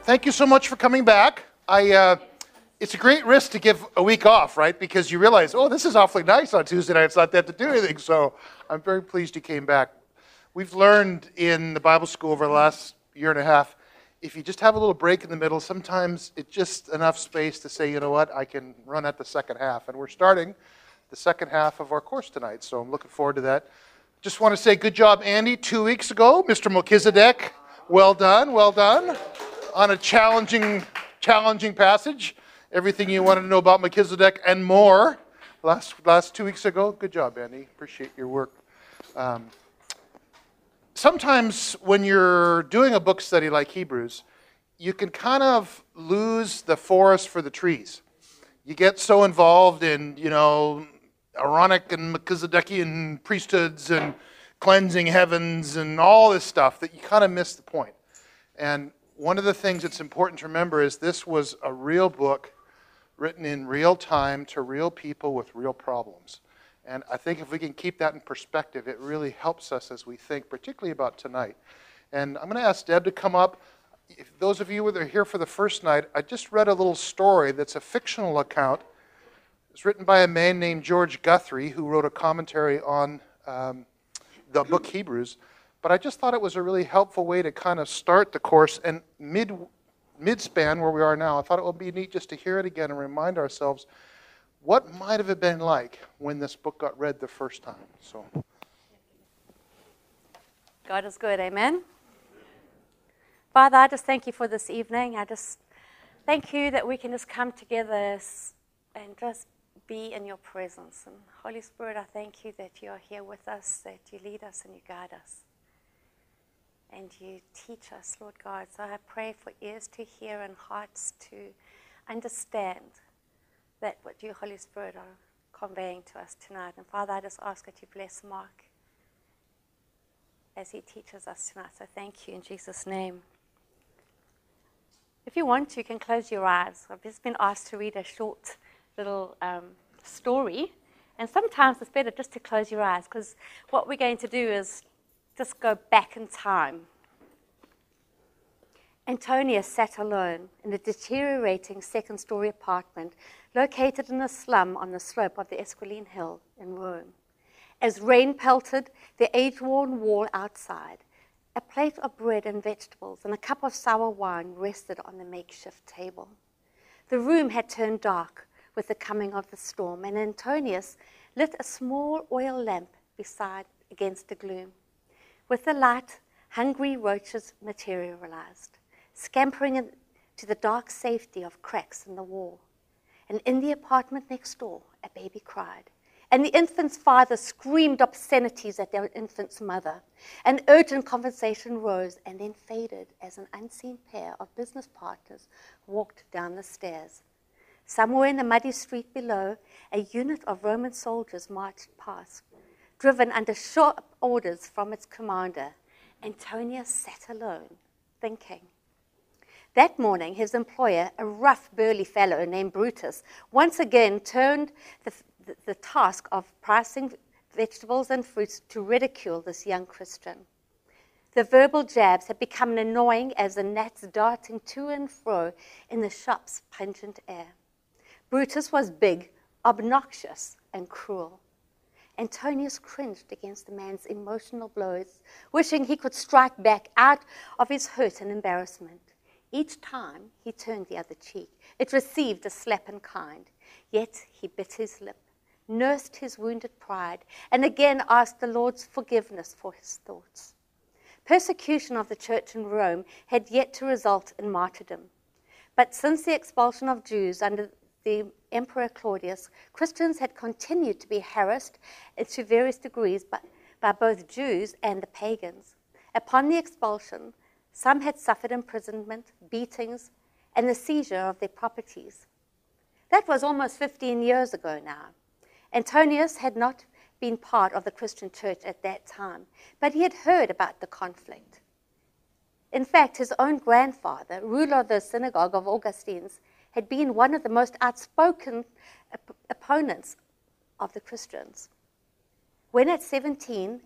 thank you so much for coming back. It's a great risk to give a week off, right? Because you realize, oh, this is awfully nice on Tuesday nights, not that to do anything. So I'm very pleased you came back. We've learned in the Bible school over the last year and a half, if you just have a little break in the middle, sometimes it's just enough space to say, you know what, I can run at the second half. And we're starting the second half of our course tonight, so I'm looking forward to that. Just want to say good job, Andy, 2 weeks ago. Mr. Melchizedek, well done, on a challenging passage. Everything you wanted to know about Melchizedek and more last 2 weeks ago. Good job, Andy. Appreciate your work. Sometimes when you're doing a book study like Hebrews, you can kind of lose the forest for the trees. You get so involved in, Aaronic and Melchizedekian priesthoods and cleansing heavens and all this stuff that you kind of miss the point. And one of the things that's important to remember is this was a real book written in real time to real people with real problems. And I think if we can keep that in perspective, it really helps us as we think, particularly about tonight. And I'm going to ask Deb to come up. If those of you that are here for the first night, I just read a little story that's a fictional account. It's written by a man named George Guthrie, who wrote a commentary on the book Hebrews. But I just thought it was a really helpful way to kind of start the course. And mid-span, where we are now, I thought it would be neat just to hear it again and remind ourselves what might have it been like when this book got read the first time. So, God is good, amen? Father, I just thank you for this evening. I just thank you that we can just come together and just be in your presence. And Holy Spirit, I thank you that you are here with us, that you lead us and you guide us. And you teach us, Lord God. So I pray for ears to hear and hearts to understand that what you, Holy Spirit, are conveying to us tonight. And Father, I just ask that you bless Mark as he teaches us tonight. So thank you in Jesus' name. If you want to, you can close your eyes. I've just been asked to read a short little story. And sometimes it's better just to close your eyes, because what we're going to do is just go back in time. Antonius sat alone in a deteriorating second-story apartment located in a slum on the slope of the Esquiline Hill in Rome. As rain pelted the age-worn wall outside, a plate of bread and vegetables and a cup of sour wine rested on the makeshift table. The room had turned dark with the coming of the storm, and Antonius lit a small oil lamp against the gloom. With the light, hungry roaches materialized, scampering into the dark safety of cracks in the wall. And in the apartment next door, a baby cried. And the infant's father screamed obscenities at their infant's mother. An urgent conversation rose and then faded as an unseen pair of business partners walked down the stairs. Somewhere in the muddy street below, a unit of Roman soldiers marched past, driven under sharp orders from its commander. Antonius sat alone, thinking. That morning, his employer, a rough, burly fellow named Brutus, once again turned the task of pricing vegetables and fruits to ridicule this young Christian. The verbal jabs had become annoying as the gnats darting to and fro in the shop's pungent air. Brutus was big, obnoxious, and cruel. Antonius cringed against the man's emotional blows, wishing he could strike back out of his hurt and embarrassment. Each time he turned the other cheek, it received a slap in kind. Yet he bit his lip, nursed his wounded pride, and again asked the Lord's forgiveness for his thoughts. Persecution of the church in Rome had yet to result in martyrdom. But since the expulsion of Jews under the Emperor Claudius, Christians had continued to be harassed to various degrees by both Jews and the pagans. Upon the expulsion, some had suffered imprisonment, beatings, and the seizure of their properties. That was almost 15 years ago now. Antonius had not been part of the Christian church at that time, but he had heard about the conflict. In fact, his own grandfather, ruler of the synagogue of Augustines, had been one of the most outspoken opponents of the Christians. When at 17,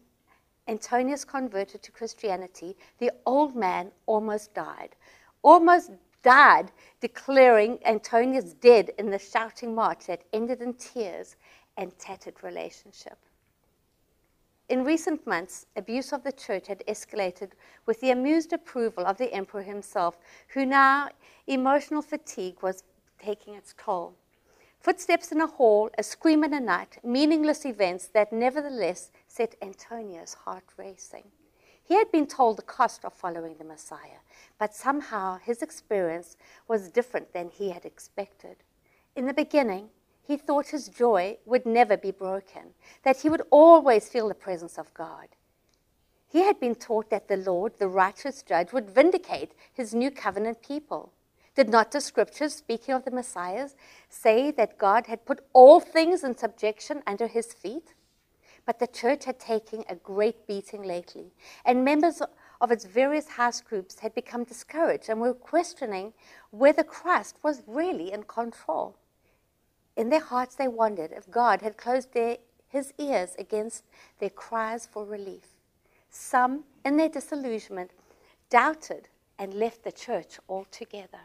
Antonius converted to Christianity, the old man almost died, almost died declaring Antonius dead in the shouting march that ended in tears and tattered relationship. In recent months, abuse of the church had escalated with the amused approval of the emperor himself, who now emotional fatigue was taking its toll. Footsteps in a hall, a scream in a night, meaningless events that nevertheless set Antonius' heart racing. He had been told the cost of following the Messiah, but somehow his experience was different than he had expected. In the beginning, he thought his joy would never be broken, that he would always feel the presence of God. He had been taught that the Lord, the righteous judge, would vindicate his new covenant people. Did not the scriptures, speaking of the Messiah, say that God had put all things in subjection under his feet? But the church had taken a great beating lately, and members of its various house groups had become discouraged and were questioning whether Christ was really in control. In their hearts they wondered if God had closed his ears against their cries for relief. Some, in their disillusionment, doubted and left the church altogether.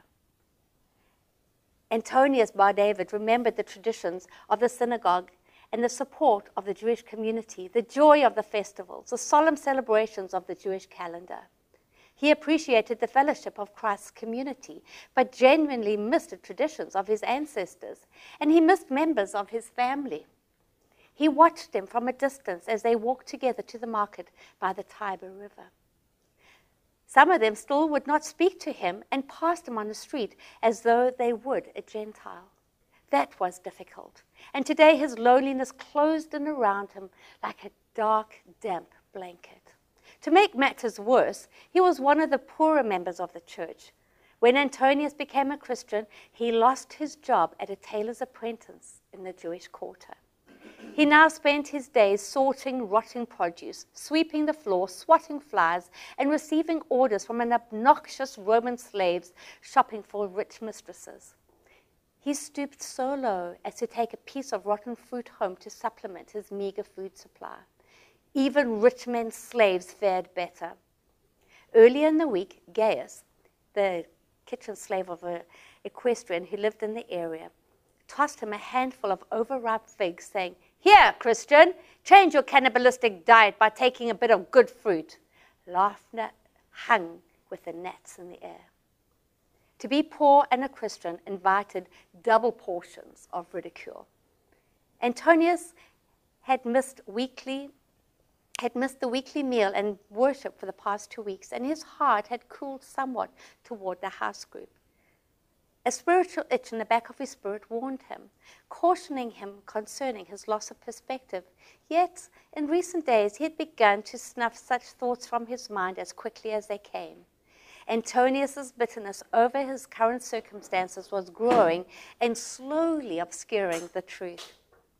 Antonius Bar David remembered the traditions of the synagogue and the support of the Jewish community, the joy of the festivals, the solemn celebrations of the Jewish calendar. He appreciated the fellowship of Christ's community, but genuinely missed the traditions of his ancestors, and he missed members of his family. He watched them from a distance as they walked together to the market by the Tiber River. Some of them still would not speak to him and passed him on the street as though they would a Gentile. That was difficult, and today his loneliness closed in around him like a dark, damp blanket. To make matters worse, he was one of the poorer members of the church. When Antonius became a Christian, he lost his job at a tailor's apprentice in the Jewish quarter. He now spent his days sorting rotting produce, sweeping the floor, swatting flies, and receiving orders from an obnoxious Roman slaves shopping for rich mistresses. He stooped so low as to take a piece of rotten fruit home to supplement his meager food supply. Even rich men's slaves fared better. Earlier in the week, Gaius, the kitchen slave of an equestrian who lived in the area, tossed him a handful of overripe figs, saying, "Here, Christian, change your cannibalistic diet by taking a bit of good fruit." Laughter hung with the gnats in the air. To be poor and a Christian invited double portions of ridicule. Antonius had missed the weekly meal and worship for the past 2 weeks, and his heart had cooled somewhat toward the house group. A spiritual itch in the back of his spirit warned him, cautioning him concerning his loss of perspective. Yet, in recent days, he had begun to snuff such thoughts from his mind as quickly as they came. Antonius's bitterness over his current circumstances was growing and slowly obscuring the truth.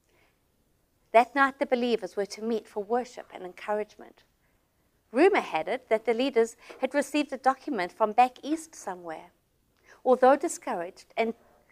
That night, the believers were to meet for worship and encouragement. Rumor had it that the leaders had received a document from back east somewhere. Although discouraged and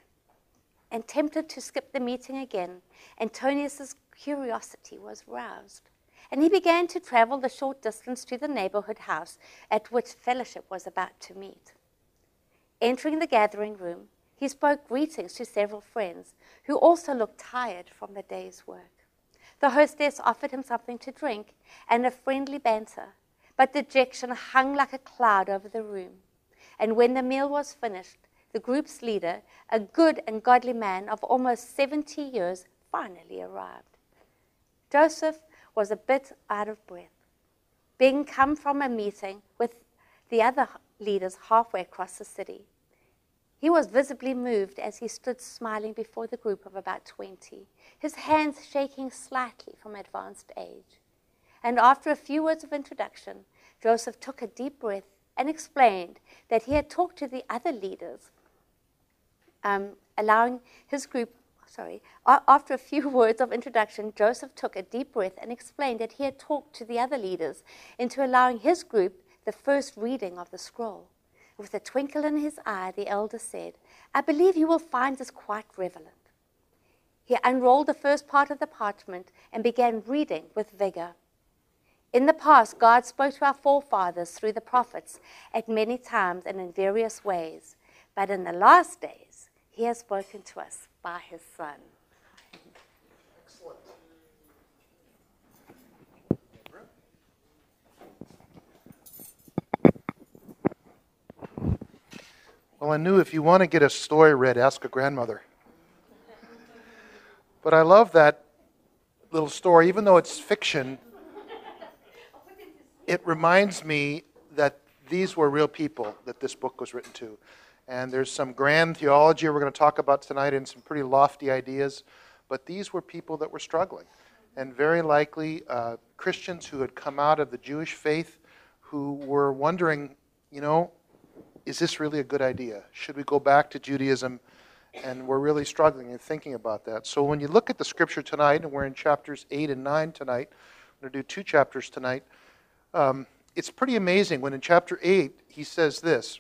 tempted to skip the meeting again, Antonius's curiosity was roused, and he began to travel the short distance to the neighborhood house at which fellowship was about to meet. Entering the gathering room, he spoke greetings to several friends who also looked tired from the day's work. The hostess offered him something to drink and a friendly banter, but dejection hung like a cloud over the room. And when the meal was finished, the group's leader, a good and godly man of almost 70 years, finally arrived. Joseph was a bit out of breath, being come from a meeting with the other leaders halfway across the city. He was visibly moved as he stood smiling before the group of about 20, his hands shaking slightly from advanced age. And after a few words of introduction, Joseph took a deep breath and explained that he had talked to the other leaders, allowing his group, after a few words of introduction, Joseph took a deep breath and explained that he had talked to the other leaders into allowing his group the first reading of the scroll. With a twinkle in his eye, the elder said, "I believe you will find this quite relevant." He unrolled the first part of the parchment and began reading with vigor. In the past, God spoke to our forefathers through the prophets at many times and in various ways. But in the last days, he has spoken to us by his Son. Excellent. Well, I knew if you want to get a story read, ask a grandmother. But I love that little story. Even though it's fiction, it reminds me that these were real people that this book was written to. And there's some grand theology we're going to talk about tonight and some pretty lofty ideas. But these were people that were struggling. And very likely Christians who had come out of the Jewish faith who were wondering, is this really a good idea? Should we go back to Judaism? And we're really struggling and thinking about that. So when you look at the scripture tonight, and we're in chapters 8 and 9 tonight, we're going to do 2 chapters tonight. It's pretty amazing when in chapter 8 he says this.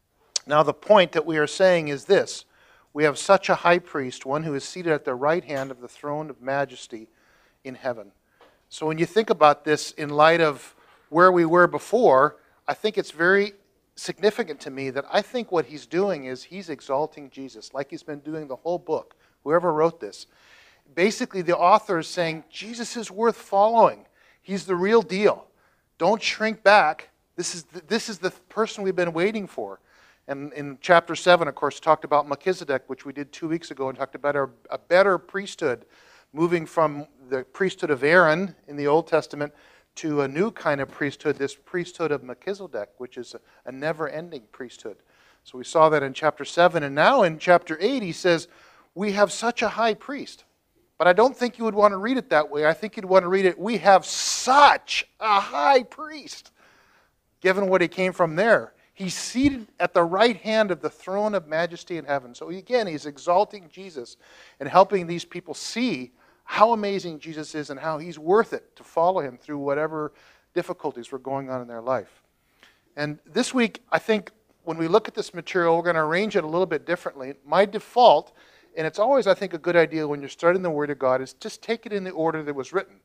Now the point that we are saying is this. We have such a high priest, one who is seated at the right hand of the throne of majesty in heaven. So when you think about this in light of where we were before, I think it's very significant to me that I think what he's doing is he's exalting Jesus, like he's been doing the whole book, whoever wrote this. Basically, the author is saying, Jesus is worth following. He's the real deal. Don't shrink back. This is the person we've been waiting for. And in chapter 7, of course, talked about Melchizedek, which we did 2 weeks ago, and talked about a better priesthood, moving from the priesthood of Aaron in the Old Testament to a new kind of priesthood, this priesthood of Melchizedek, which is a never-ending priesthood. So we saw that in chapter 7. And now in chapter 8, he says, we have such a high priest. But I don't think you would want to read it that way. I think you'd want to read it, we have such a high priest, given what he came from there. He's seated at the right hand of the throne of majesty in heaven. So again, he's exalting Jesus and helping these people see how amazing Jesus is and how he's worth it to follow him through whatever difficulties were going on in their life. And this week, I think when we look at this material, we're going to arrange it a little bit differently. My default, and it's always, I think, a good idea when you're studying the Word of God, is just take it in the order that it was written,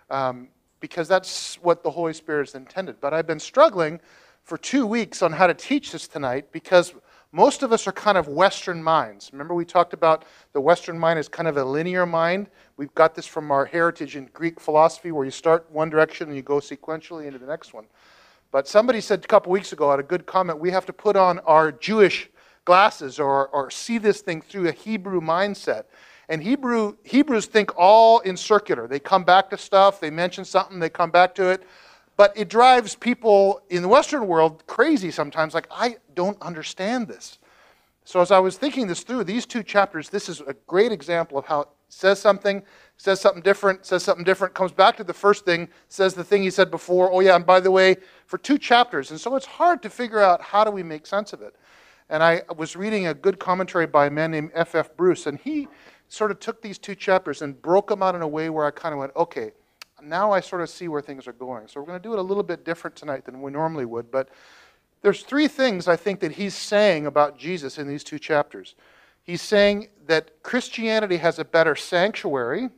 because that's what the Holy Spirit has intended. But I've been struggling for 2 weeks on how to teach this tonight because most of us are kind of Western minds. Remember we talked about the Western mind is kind of a linear mind. We've got this from our heritage in Greek philosophy where you start one direction and you go sequentially into the next one. But somebody said a couple weeks ago, had a good comment, we have to put on our Jewish glasses or see this thing through a Hebrew mindset. And Hebrews think all in circular. They come back to stuff, they mention something, they come back to it. But it drives people in the Western world crazy sometimes, like, I don't understand this. So as I was thinking this through, these 2 chapters, this is a great example of how it says something different, comes back to the first thing, says the thing he said before, oh yeah, and by the way, for 2 chapters. And so it's hard to figure out how do we make sense of it. And I was reading a good commentary by a man named F.F. Bruce, and he sort of took these 2 chapters and broke them out in a way where I kind of went, okay, now I sort of see where things are going. So we're going to do it a little bit different tonight than we normally would. But there's 3 things I think that he's saying about Jesus in these 2 chapters. He's saying that Christianity has a better sanctuary,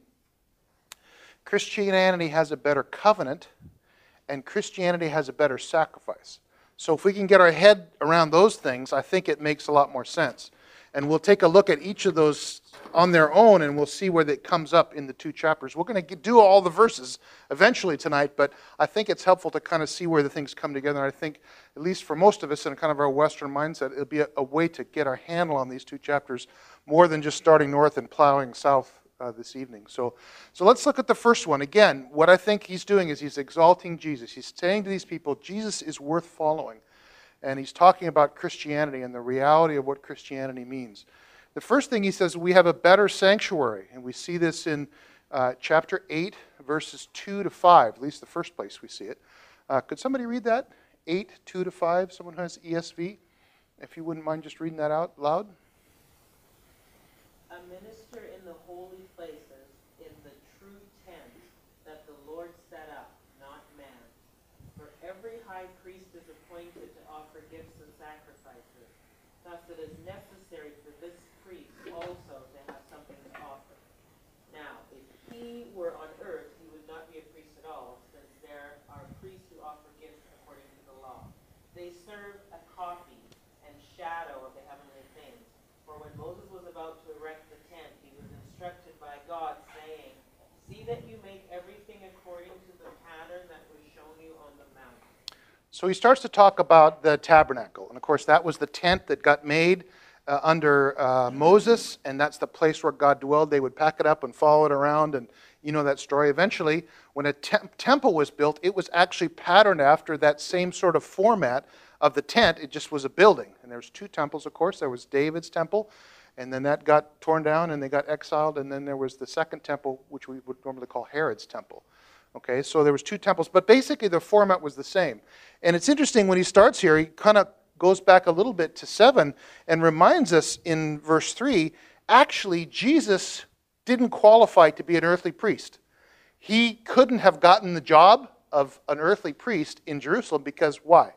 Christianity has a better covenant, and Christianity has a better sacrifice. So if we can get our head around those things, I think it makes a lot more sense. And we'll take a look at each of those on their own, and we'll see where that comes up in the 2 chapters. We're going to do all the verses eventually tonight, but I think it's helpful to kind of see where the things come together. And I think, at least for most of us in kind of our Western mindset, it'll be a way to get our handle on these 2 chapters more than just starting north and plowing south this evening. So let's look at the first one. Again, what I think he's doing is he's exalting Jesus. He's saying to these people, Jesus is worth following. And he's talking about Christianity and the reality of what Christianity means. The first thing he says, we have a better sanctuary. And we see this in chapter 8, verses 2 to 5, at least the first place we see it. Could somebody read that? 8, 2 to 5. Someone who has ESV? If you wouldn't mind just reading that out loud. A minister in the holy places, in the true tent that the Lord set up, not man. For every high priest is appointed to offer gifts and sacrifices. Thus it is necessary for this priest also to have something to offer. Now, if he were on earth, he would not be a priest at all, since there are priests who offer gifts according to the law. They serve a copy and shadow of the heavenly So he starts to talk about the tabernacle. And of course, that was the tent that got made under Moses, and that's the place where God dwelled. They would pack it up and follow it around, and you know that story. Eventually, when a temple was built, it was actually patterned after that same sort of format of the tent. It just was a building. And there was 2 temples, of course. There was David's temple, and then that got torn down, and they got exiled. And then there was the second temple, which we would normally call Herod's temple. Okay, so there was 2 temples, but basically the format was the same. And it's interesting when he starts here, he kind of goes back a little bit to 7 and reminds us in verse 3, actually Jesus didn't qualify to be an earthly priest. He couldn't have gotten the job of an earthly priest in Jerusalem because why?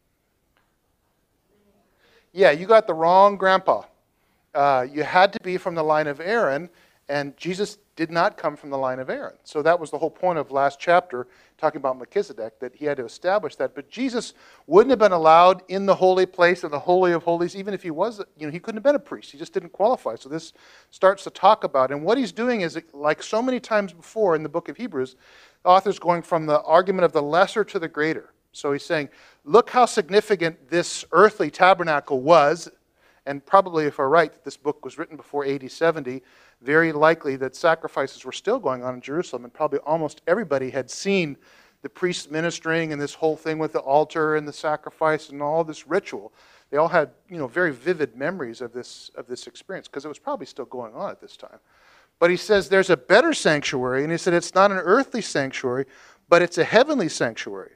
Yeah, you got the wrong grandpa. You had to be from the line of Aaron, and Jesus did not come from the line of Aaron. So that was the whole point of last chapter, talking about Melchizedek, that he had to establish that. But Jesus wouldn't have been allowed in the holy place, in the Holy of Holies, even if he was, he couldn't have been a priest. He just didn't qualify. So this starts to talk about it. And what he's doing is, like so many times before in the book of Hebrews, the author's going from the argument of the lesser to the greater. So he's saying, look how significant this earthly tabernacle was. And probably, if we're right, that this book was written before AD 70, very likely that sacrifices were still going on in Jerusalem, and probably almost everybody had seen the priests ministering and this whole thing with the altar and the sacrifice and all this ritual. They all had, very vivid memories of this experience, because it was probably still going on at this time. But he says there's a better sanctuary, and he said it's not an earthly sanctuary, but it's a heavenly sanctuary.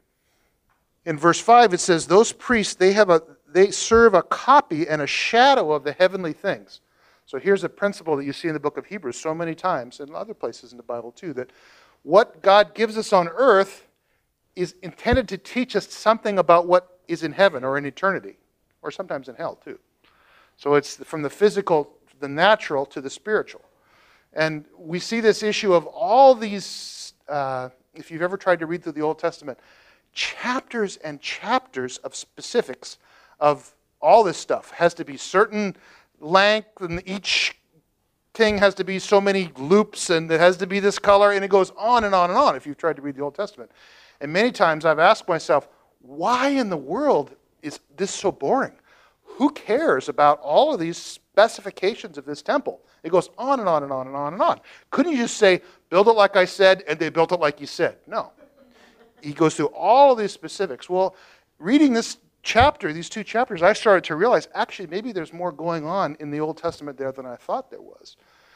In verse 5, it says, those priests, they serve a copy and a shadow of the heavenly things. So here's a principle that you see in the book of Hebrews so many times, and other places in the Bible too, that what God gives us on earth is intended to teach us something about what is in heaven or in eternity, or sometimes in hell too. So it's from the physical, the natural, to the spiritual. And we see this issue of all these, if you've ever tried to read through the Old Testament, chapters and chapters of specifics of all this stuff. Has to be certain length, and each thing has to be so many loops, and it has to be this color, and it goes on and on and on if you've tried to read the Old Testament. And many times I've asked myself, why in the world is this so boring? Who cares about all of these specifications of this temple? It goes on and on and on and on and on. Couldn't you just say, build it like I said, and they built it like you said? No. He goes through all of these specifics. Well, reading this chapter, these 2 chapters, I started to realize, actually, maybe there's more going on in the Old Testament there than I thought there was.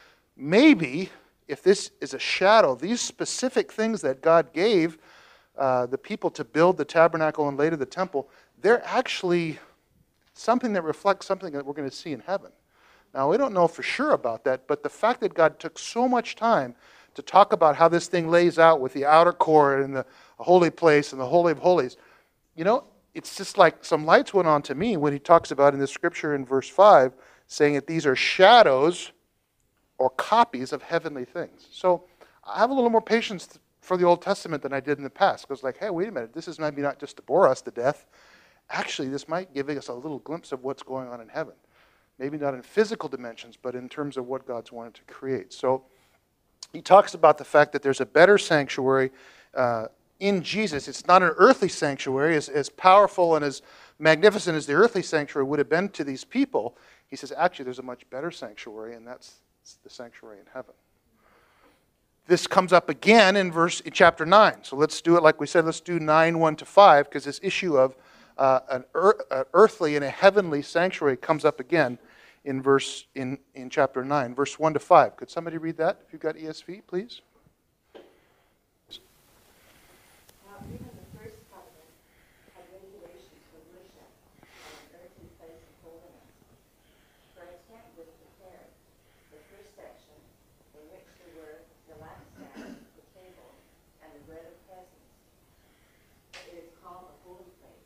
Maybe, if this is a shadow, these specific things that God gave the people to build the tabernacle and later the temple, they're actually something that reflects something that we're going to see in heaven. Now, we don't know for sure about that, but the fact that God took so much time to talk about how this thing lays out with the outer court and the holy place and the Holy of Holies, it's just like some lights went on to me when he talks about in the scripture in verse 5, saying that these are shadows or copies of heavenly things. So I have a little more patience for the Old Testament than I did in the past. Because hey, wait a minute, this is maybe not just to bore us to death. Actually, this might give us a little glimpse of what's going on in heaven. Maybe not in physical dimensions, but in terms of what God's wanted to create. So he talks about the fact that there's a better sanctuary in Jesus. It's not an earthly sanctuary, as powerful and as magnificent as the earthly sanctuary would have been to these people. He says, actually, there's a much better sanctuary, and that's the sanctuary in heaven. This comes up again in chapter 9. So let's do it like we said. Let's do 9, 1-5, because this issue of an earthly and a heavenly sanctuary comes up again in chapter 9, verse 1-5. Could somebody read that if you've got ESV, please? Even the first covenant had regulations for worship on an earthly place of holiness. For a tent was prepared, the first section, in which there were the lampstand, the table, and the bread of presence. It is called the holy place.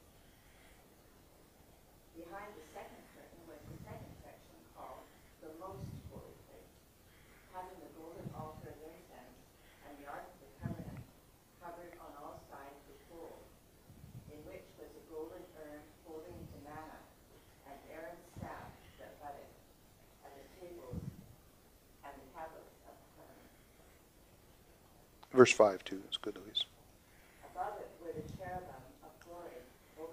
Behind the second curtain was the second section called the most holy place, having the golden altar of incense and the ark of the covenant, covered on all sides with gold, in which was a golden urn holding the manna, and Aaron's staff that budded, and the tables and the tablets of the covenant. Verse 5 too. It's good, Louise. Above it were the cherubim of glory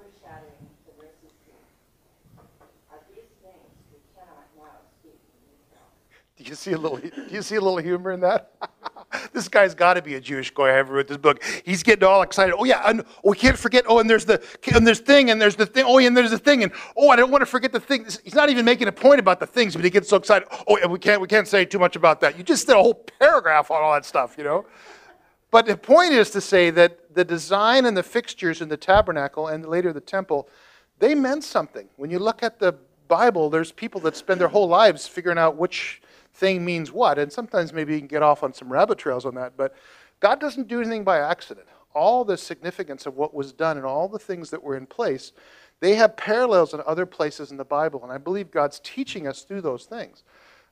You see a little humor in that? This guy's got to be a Jewish guy ever with this book. He's getting all excited. Oh yeah, and we can't forget. Oh, and there's the thing, and there's the thing. Oh, yeah, and there's the thing, and oh, I don't want to forget the thing. He's not even making a point about the things, but he gets so excited. Oh, and we can't say too much about that. You just did a whole paragraph on all that stuff, you know. But the point is to say that the design and the fixtures in the tabernacle and later the temple, they meant something. When you look at the Bible, there's people that spend their whole lives figuring out which thing means what, and sometimes maybe you can get off on some rabbit trails on that, but God doesn't do anything by accident. All the significance of what was done and all the things that were in place, they have parallels in other places in the Bible, and I believe God's teaching us through those things.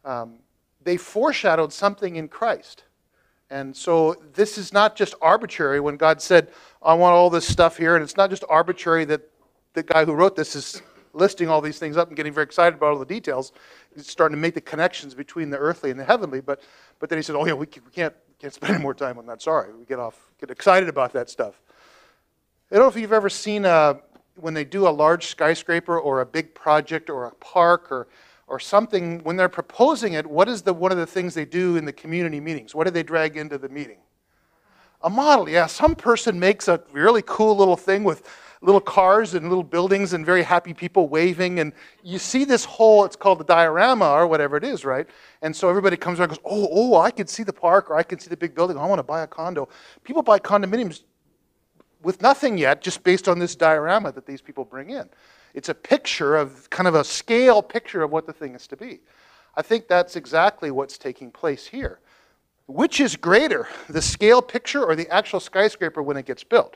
They foreshadowed something in Christ. And so this is not just arbitrary when God said, I want all this stuff here, and it's not just arbitrary that the guy who wrote this is listing all these things up and getting very excited about all the details. He's starting to make the connections between the earthly and the heavenly, but then he said, oh yeah, we can't spend any more time on that. Sorry, we get excited about that stuff. I don't know if you've ever seen when they do a large skyscraper or a big project or a park or something, when they're proposing it, what is one of the things they do in the community meetings? What do they drag into the meeting? A model, yeah. Some person makes a really cool little thing with little cars and little buildings and very happy people waving, and you see this whole, it's called the diorama or whatever it is, right? And so everybody comes around and goes, oh, I can see the park, or I can see the big building, I want to buy a condo. People buy condominiums with nothing yet, just based on this diorama that these people bring in. It's a picture of, kind of a scale picture of what the thing is to be. I think that's exactly what's taking place here. Which is greater, the scale picture or the actual skyscraper when it gets built?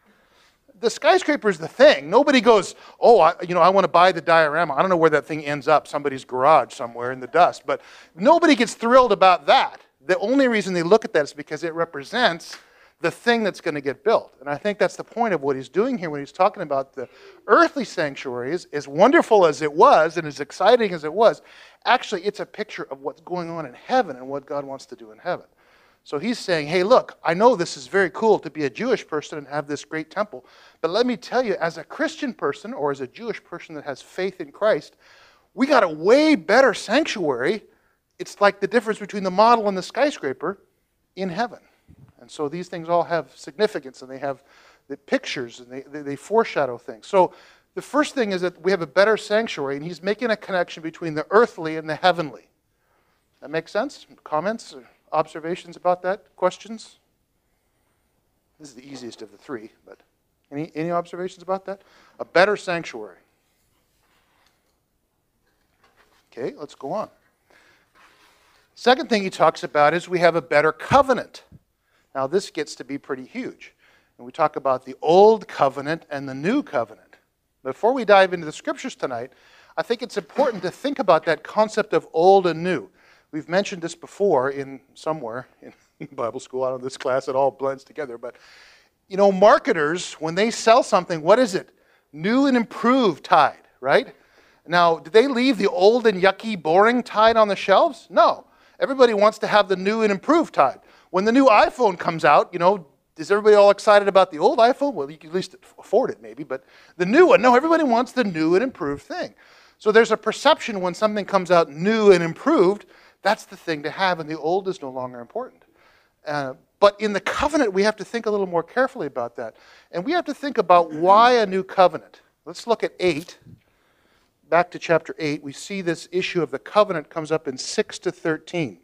The skyscraper is the thing. Nobody goes, oh, I want to buy the diorama. I don't know where that thing ends up, somebody's garage somewhere in the dust. But nobody gets thrilled about that. The only reason they look at that is because it represents the thing that's going to get built. And I think that's the point of what he's doing here when he's talking about the earthly sanctuaries, as wonderful as it was and as exciting as it was. Actually, it's a picture of what's going on in heaven and what God wants to do in heaven. So he's saying, hey, look, I know this is very cool to be a Jewish person and have this great temple, but let me tell you, as a Christian person or as a Jewish person that has faith in Christ, we got a way better sanctuary. It's like the difference between the model and the skyscraper in heaven. And so these things all have significance, and they have the pictures, and they foreshadow things. So the first thing is that we have a better sanctuary, and he's making a connection between the earthly and the heavenly. That makes sense? Comments or observations about that? Questions? This is the easiest of the three, but any observations about that? A better sanctuary. Okay, let's go on. Second thing he talks about is we have a better covenant. Now, this gets to be pretty huge. And we talk about the old covenant and the new covenant. Before we dive into the scriptures tonight, I think it's important to think about that concept of old and new. We've mentioned this before somewhere in Bible school. I don't know this class, it all blends together. But, marketers, when they sell something, what is it? New and improved Tide, right? Now, did they leave the old and yucky, boring Tide on the shelves? No. Everybody wants to have the new and improved Tide. When the new iPhone comes out, is everybody all excited about the old iPhone? Well, you can at least afford it maybe, but the new one, no, everybody wants the new and improved thing. So there's a perception when something comes out new and improved, that's the thing to have, and the old is no longer important. But in the covenant, we have to think a little more carefully about that. And we have to think about why a new covenant. Let's look at 8. Back to chapter 8, we see this issue of the covenant comes up in 6 to 13.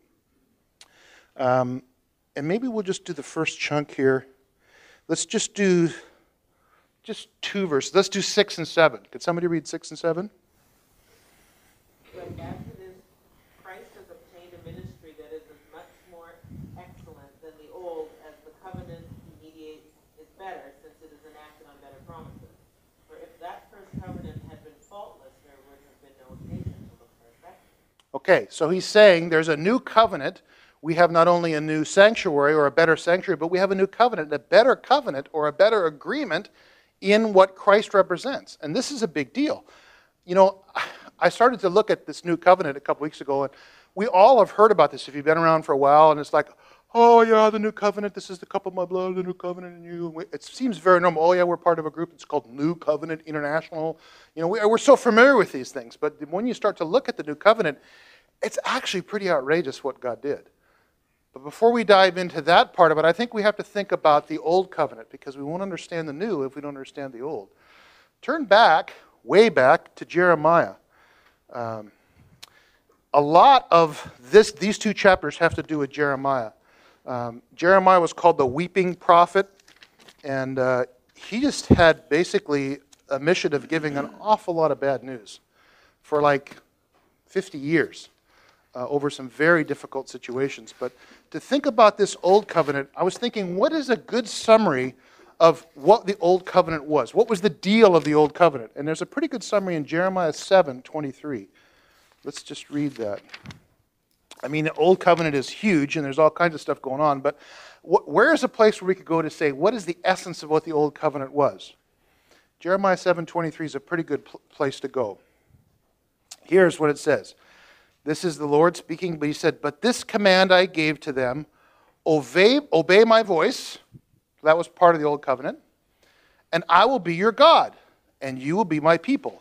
And maybe we'll just do the first chunk here. Let's just do 2 verses. Let's do 6 and 7. Could somebody read 6 and 7? But after this, Christ has obtained a ministry that is as much more excellent than the old, as the covenant he mediates is better, since it is enacted on better promises. For if that first covenant had been faultless, there would have been no occasion to look for a second. Okay, so he's saying there's a new covenant. We have not only a new sanctuary or a better sanctuary, but we have a new covenant, a better covenant or a better agreement in what Christ represents. And this is a big deal. I started to look at this new covenant a couple weeks ago, and we all have heard about this if you've been around for a while, and it's like, oh yeah, the new covenant, this is the cup of my blood, the new covenant in you. It seems very normal. Oh yeah, we're part of a group that's called New Covenant International. We're so familiar with these things, but when you start to look at the new covenant, It's actually pretty outrageous what God did. But before we dive into that part of it, I think we have to think about the old covenant, because we won't understand the new if we don't understand the old. Turn back, way back, to Jeremiah. A lot of these two chapters have to do with Jeremiah. Jeremiah was called the weeping prophet, and he just had basically a mission of giving an awful lot of bad news for like 50 years over some very difficult situations. But to think about this old covenant, I was thinking, what is a good summary of what the old covenant was? What was the deal of the old covenant? And there's a pretty good summary in Jeremiah 7:23. Let's just read that. I mean, the old covenant is huge, and there's all kinds of stuff going on, but where is a place where we could go to say, what is the essence of what the old covenant was? Jeremiah 7:23 is a pretty good place to go. Here's what it says. This is the Lord speaking, but he said, "But this command I gave to them, obey my voice." That was part of the old covenant. "And I will be your God, and you will be my people.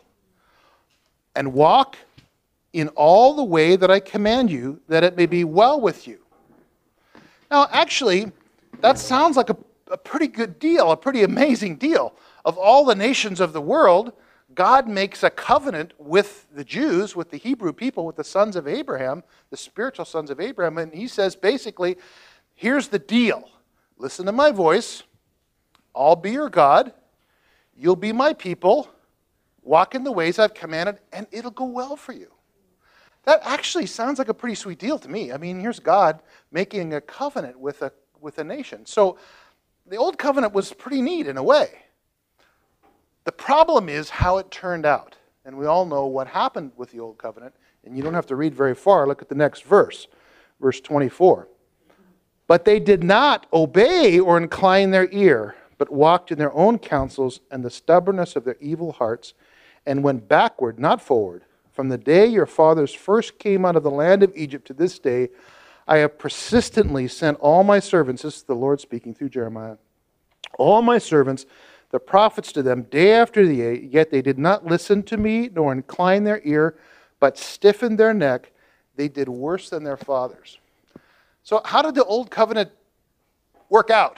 And walk in all the way that I command you, that it may be well with you." Now, actually, that sounds like a pretty good deal, a pretty amazing deal. Of all the nations of the world, God makes a covenant with the Jews, with the Hebrew people, with the sons of Abraham, the spiritual sons of Abraham, and he says basically, here's the deal. Listen to my voice. I'll be your God. You'll be my people. Walk in the ways I've commanded, and it'll go well for you. That actually sounds like a pretty sweet deal to me. I mean, here's God making a covenant with a nation. So the old covenant was pretty neat in a way. The problem is how it turned out. And we all know what happened with the old covenant. And you don't have to read very far. Look at the next verse, verse 24. "But they did not obey or incline their ear, but walked in their own counsels and the stubbornness of their evil hearts, and went backward, not forward. From the day your fathers first came out of the land of Egypt to this day, I have persistently sent all my servants," this is the Lord speaking through Jeremiah, "all my servants, the prophets, to them day after day, yet they did not listen to me nor incline their ear, but stiffened their neck. They did worse than their fathers." So how did the old covenant work out?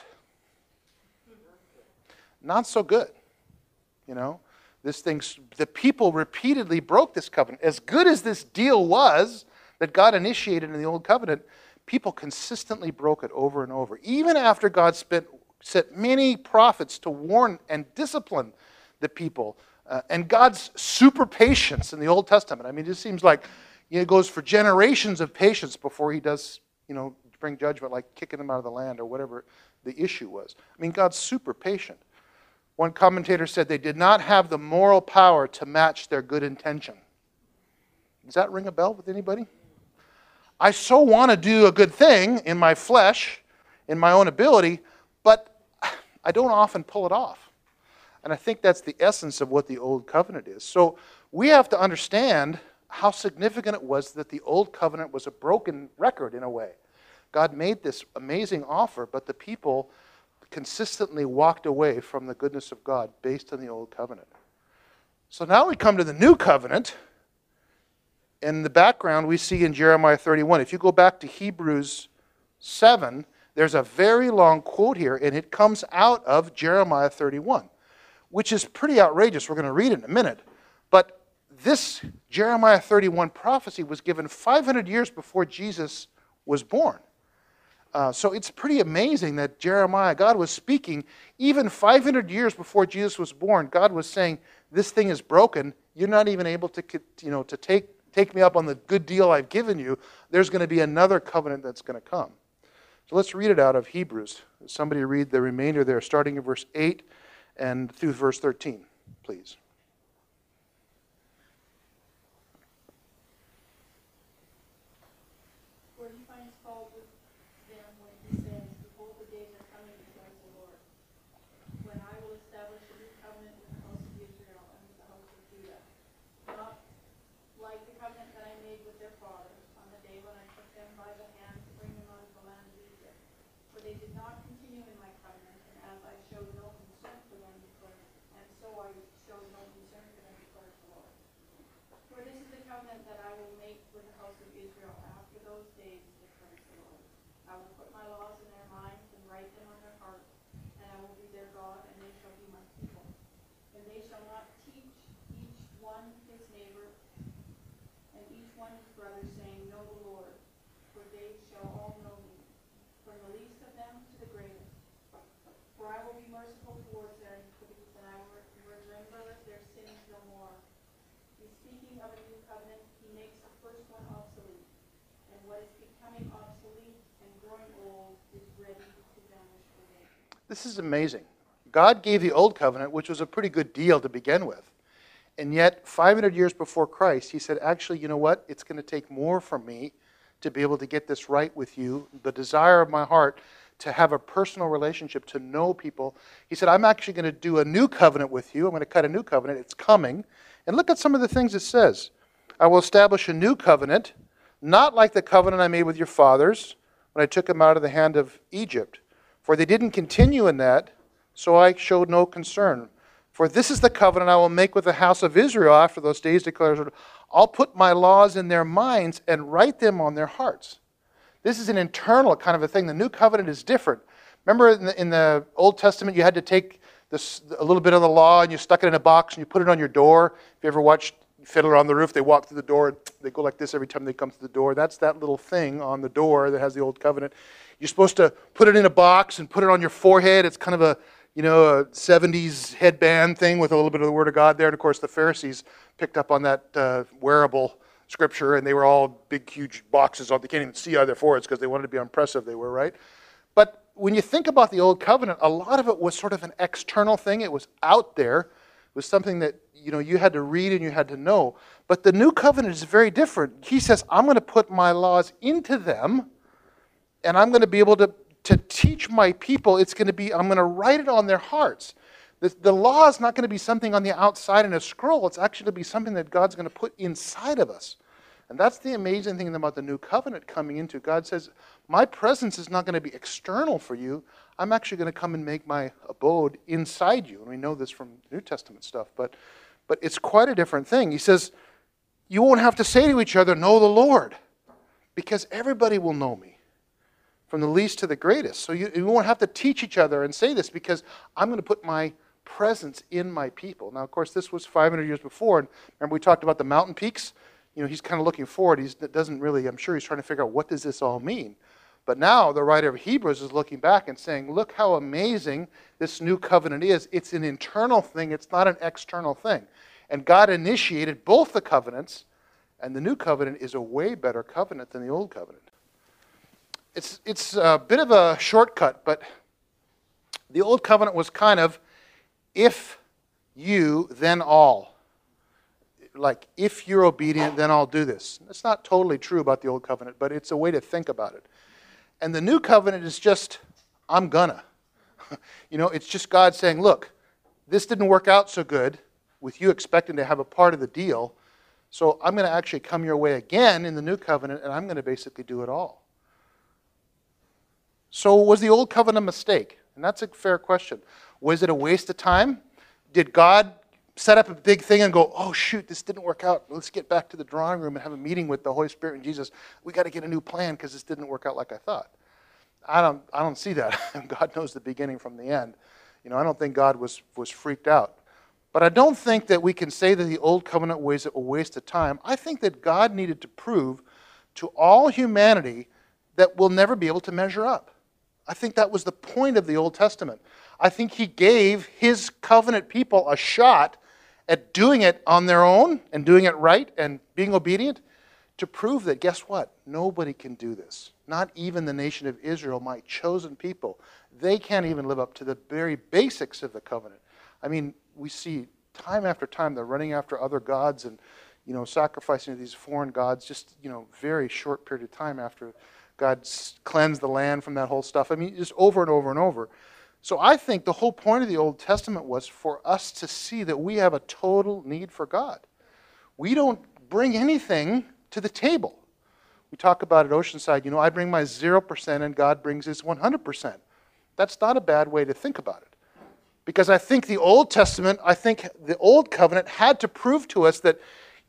Not so good. You know, the people repeatedly broke this covenant. As good as this deal was that God initiated in the old covenant, people consistently broke it over and over. Even after God sent many prophets to warn and discipline the people. And God's super patience in the Old Testament. I mean, it just seems like it goes for generations of patience before he does, bring judgment, like kicking them out of the land or whatever the issue was. I mean, God's super patient. One commentator said they did not have the moral power to match their good intention. Does that ring a bell with anybody? I so want to do a good thing in my flesh, in my own ability, but I don't often pull it off. And I think that's the essence of what the Old Covenant is. So we have to understand how significant it was that the Old Covenant was a broken record in a way. God made this amazing offer, but the people consistently walked away from the goodness of God based on the Old Covenant. So now we come to the New Covenant. In the background, we see in Jeremiah 31. If you go back to Hebrews 7, there's a very long quote here, and it comes out of Jeremiah 31, which is pretty outrageous. We're going to read it in a minute. But this Jeremiah 31 prophecy was given 500 years before Jesus was born. So it's pretty amazing that Jeremiah, God was speaking, even 500 years before Jesus was born, God was saying, this thing is broken. You're not even able to take me up on the good deal I've given you. There's going to be another covenant that's going to come. So let's read it out of Hebrews. Somebody read the remainder there, starting in verse 8 and through verse 13, please. Where he finds fault with them when he says, "Behold, the days are coming, declares the Lord, when I will establish a new covenant with the house of Israel and with the house of Judah, not like the covenant that I made with their fathers on the day when I took them by the hand to bring them out of the land of Egypt. For they did not continue in my covenant, and as I showed no concern for them before, and so I showed no with the house of Israel after those days, declares the Lord. I will put my laws in their minds and write them on their hearts, and I will be their God, and they shall be my people. And they shall not teach each one his neighbor, and each one his brother, saying, Know the Lord, for they shall all know me, from the least of them to the greatest. For I will be merciful towards their iniquities, and I will remember their sins no more. He's speaking of a new covenant. He makes the first one obsolete, and what is becoming obsolete and growing old is ready to vanish away. This is amazing. God gave the old covenant, which was a pretty good deal to begin with. And yet, 500 years before Christ, he said, actually, you know what? It's going to take more from me to be able to get this right with you. The desire of my heart to have a personal relationship, to know people. He said, I'm actually going to do a new covenant with you. I'm going to cut a new covenant. It's coming. And look at some of the things it says. I will establish a new covenant, not like the covenant I made with your fathers when I took them out of the hand of Egypt. For they didn't continue in that, so I showed no concern. For this is the covenant I will make with the house of Israel after those days, declares the Lord. I'll put my laws in their minds and write them on their hearts. This is an internal kind of a thing. The new covenant is different. Remember in the Old Testament, you had to take a little bit of the law and you stuck it in a box and you put it on your door. If you ever watched Fiddler on the Roof, they walk through the door. They go like this every time they come to the door. That's that little thing on the door that has the Old Covenant. You're supposed to put it in a box and put it on your forehead. It's kind of a 70s headband thing with a little bit of the Word of God there. And of course, the Pharisees picked up on that wearable scripture, and they were all big, huge boxes on. They can't even see out of their foreheads because they wanted to be impressive. They were, right? But when you think about the Old Covenant, a lot of it was sort of an external thing. It was out there. It was something that you had to read and you had to know. But the New Covenant is very different. He says, I'm going to put my laws into them, and I'm going to be able to teach my people. I'm going to write it on their hearts. The law is not going to be something on the outside in a scroll. It's actually going to be something that God's going to put inside of us. And that's the amazing thing about the new covenant coming into. God says, my presence is not going to be external for you. I'm actually going to come and make my abode inside you. And we know this from New Testament stuff, but it's quite a different thing. He says, you won't have to say to each other, know the Lord, because everybody will know me, from the least to the greatest. So you won't have to teach each other and say this, because I'm going to put my presence in my people. Now, of course, this was 500 years before. And remember, we talked about the mountain peaks. He's kind of looking forward. I'm sure he's trying to figure out, what does this all mean? But now the writer of Hebrews is looking back and saying, look how amazing this new covenant is. It's an internal thing. It's not an external thing. And God initiated both the covenants, and the new covenant is a way better covenant than the old covenant. It's a bit of a shortcut, but the old covenant was kind of, if you, then all. Like, if you're obedient, then I'll do this. That's not totally true about the old covenant, but it's a way to think about it. And the new covenant is just, I'm gonna. It's just God saying, look, this didn't work out so good with you expecting to have a part of the deal, so I'm going to actually come your way again in the new covenant, and I'm going to basically do it all. So was the old covenant a mistake? And that's a fair question. Was it a waste of time? Did God set up a big thing and go, oh shoot, this didn't work out. Let's get back to the drawing room and have a meeting with the Holy Spirit and Jesus. We got to get a new plan because this didn't work out like I thought. I don't see that. God knows the beginning from the end. I don't think God was freaked out. But I don't think that we can say that the old covenant was a waste of time. I think that God needed to prove to all humanity that we'll never be able to measure up. I think that was the point of the Old Testament. I think he gave his covenant people a shot at doing it on their own and doing it right and being obedient to prove that, guess what? Nobody can do this. Not even the nation of Israel, my chosen people. They can't even live up to the very basics of the covenant. I mean, we see time after time they're running after other gods and, sacrificing to these foreign gods, just, very short period of time after God cleansed the land from that whole stuff. I mean, just over and over and over. So I think the whole point of the Old Testament was for us to see that we have a total need for God. We don't bring anything to the table. We talk about at Oceanside, I bring my 0% and God brings his 100%. That's not a bad way to think about it. Because I think the Old Covenant had to prove to us that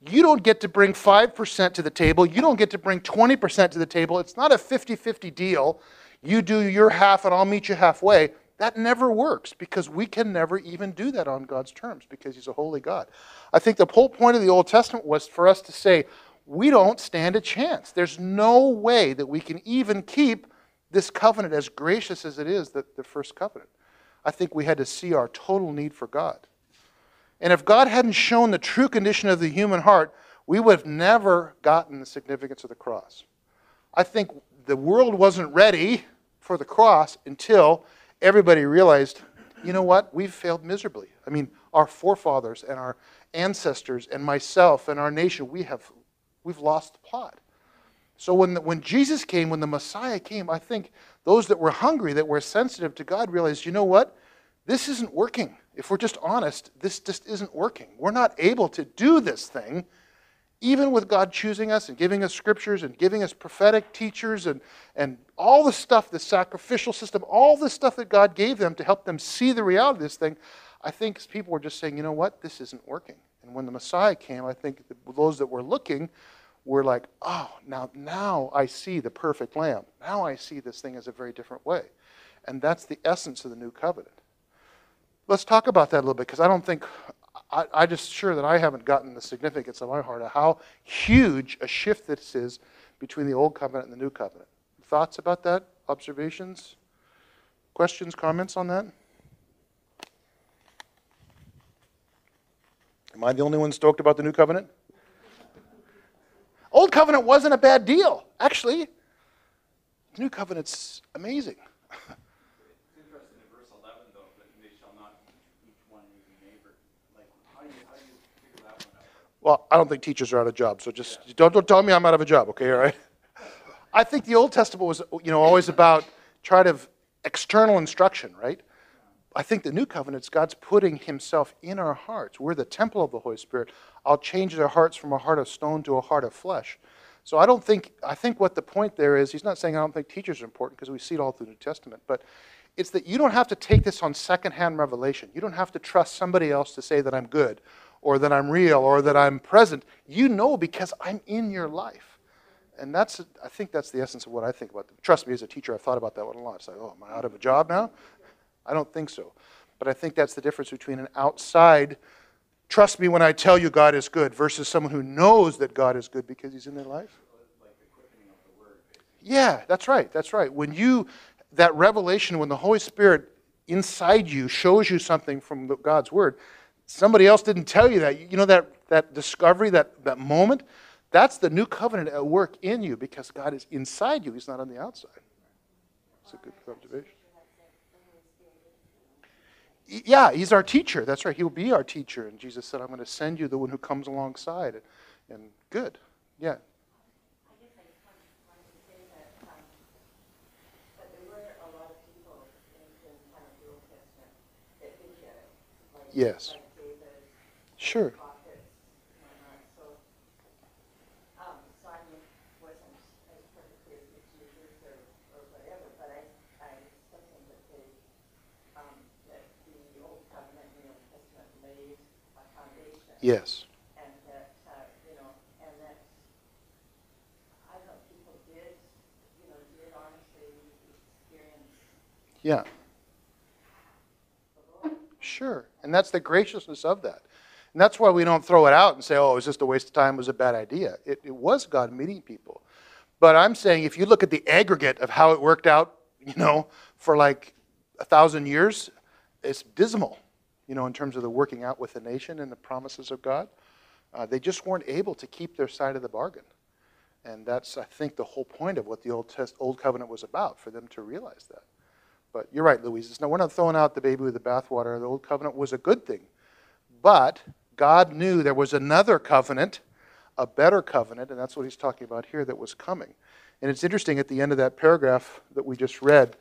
You don't get to bring 5% to the table. You don't get to bring 20% to the table. It's not a 50-50 deal. You do your half and I'll meet you halfway. That never works because we can never even do that on God's terms because he's a holy God. I think the whole point of the Old Testament was for us to say, we don't stand a chance. There's no way that we can even keep this covenant as gracious as it is, the first covenant. I think we had to see our total need for God. And if God hadn't shown the true condition of the human heart, we would have never gotten the significance of the cross. I think the world wasn't ready for the cross until everybody realized, you know what, we've failed miserably. I mean, our forefathers and our ancestors and myself and our nation, we've lost the plot. So when Jesus came, when the Messiah came, I think those that were hungry, that were sensitive to God realized, you know what, this isn't working. If we're just honest, this just isn't working. We're not able to do this thing, even with God choosing us and giving us scriptures and giving us prophetic teachers and all the stuff, the sacrificial system, all the stuff that God gave them to help them see the reality of this thing. I think people were just saying, you know what, this isn't working. And when the Messiah came, I think those that were looking were like, oh, now I see the perfect Lamb. Now I see this thing as a very different way. And that's the essence of the new covenant. Let's talk about that a little bit, because I don't think, I just sure that I haven't gotten the significance of my heart of how huge a shift this is between the old covenant and the new covenant. Thoughts about that? Observations? Questions, comments on that? Am I the only one stoked about the new covenant? Old covenant wasn't a bad deal. Actually, the new covenant's amazing. Well, I don't think teachers are out of jobs, so just don't tell me I'm out of a job, okay, all right? I think the Old Testament was, always about trying to external instruction, right? I think the New Covenant's God's putting himself in our hearts. We're the temple of the Holy Spirit. I'll change their hearts from a heart of stone to a heart of flesh. So I think what the point there is, he's not saying I don't think teachers are important, because we see it all through the New Testament, but it's that you don't have to take this on secondhand revelation. You don't have to trust somebody else to say that I'm good, or that I'm real, or that I'm present. You know, because I'm in your life. And I think that's the essence of what I think about them. Trust me, as a teacher, I've thought about that one a lot. It's like, oh, am I out of a job now? I don't think so. But I think that's the difference between an outside, trust me when I tell you God is good, versus someone who knows that God is good because he's in their life. Like the quickening of the word, basically. Yeah, that's right. That's right. That revelation, when the Holy Spirit inside you shows you something from God's word, somebody else didn't tell you that. That discovery, that moment, that's the new covenant at work in you, because God is inside you. He's not on the outside. It's a good observation. Yeah, he's our teacher. That's right. He'll be our teacher. And Jesus said, I'm going to send you the one who comes alongside. And good. Yeah. I guess I just wanted to say that there were a lot of people in kind of the Old Testament that did get it. Yes. Like David, Sure. prophets, and whatnot. So Simon wasn't as perfectly as Jesus or whatever, but I still think that the Old Covenant and the Old Testament laid a foundation. Yes. And that, and that, I don't know, people did honestly experience Yeah. the Lord. Sure. And that's the graciousness of that. And that's why we don't throw it out and say, oh, it was just a waste of time, it was a bad idea. It was God meeting people. But I'm saying if you look at the aggregate of how it worked out, for like 1,000 years, it's dismal, in terms of the working out with the nation and the promises of God. They just weren't able to keep their side of the bargain. And that's, I think, the whole point of what the Old Covenant was about, for them to realize that. But you're right, Louise. We're not throwing out the baby with the bathwater. The Old Covenant was a good thing. But God knew there was another covenant, a better covenant, and that's what he's talking about here, that was coming. And it's interesting, at the end of that paragraph that we just read,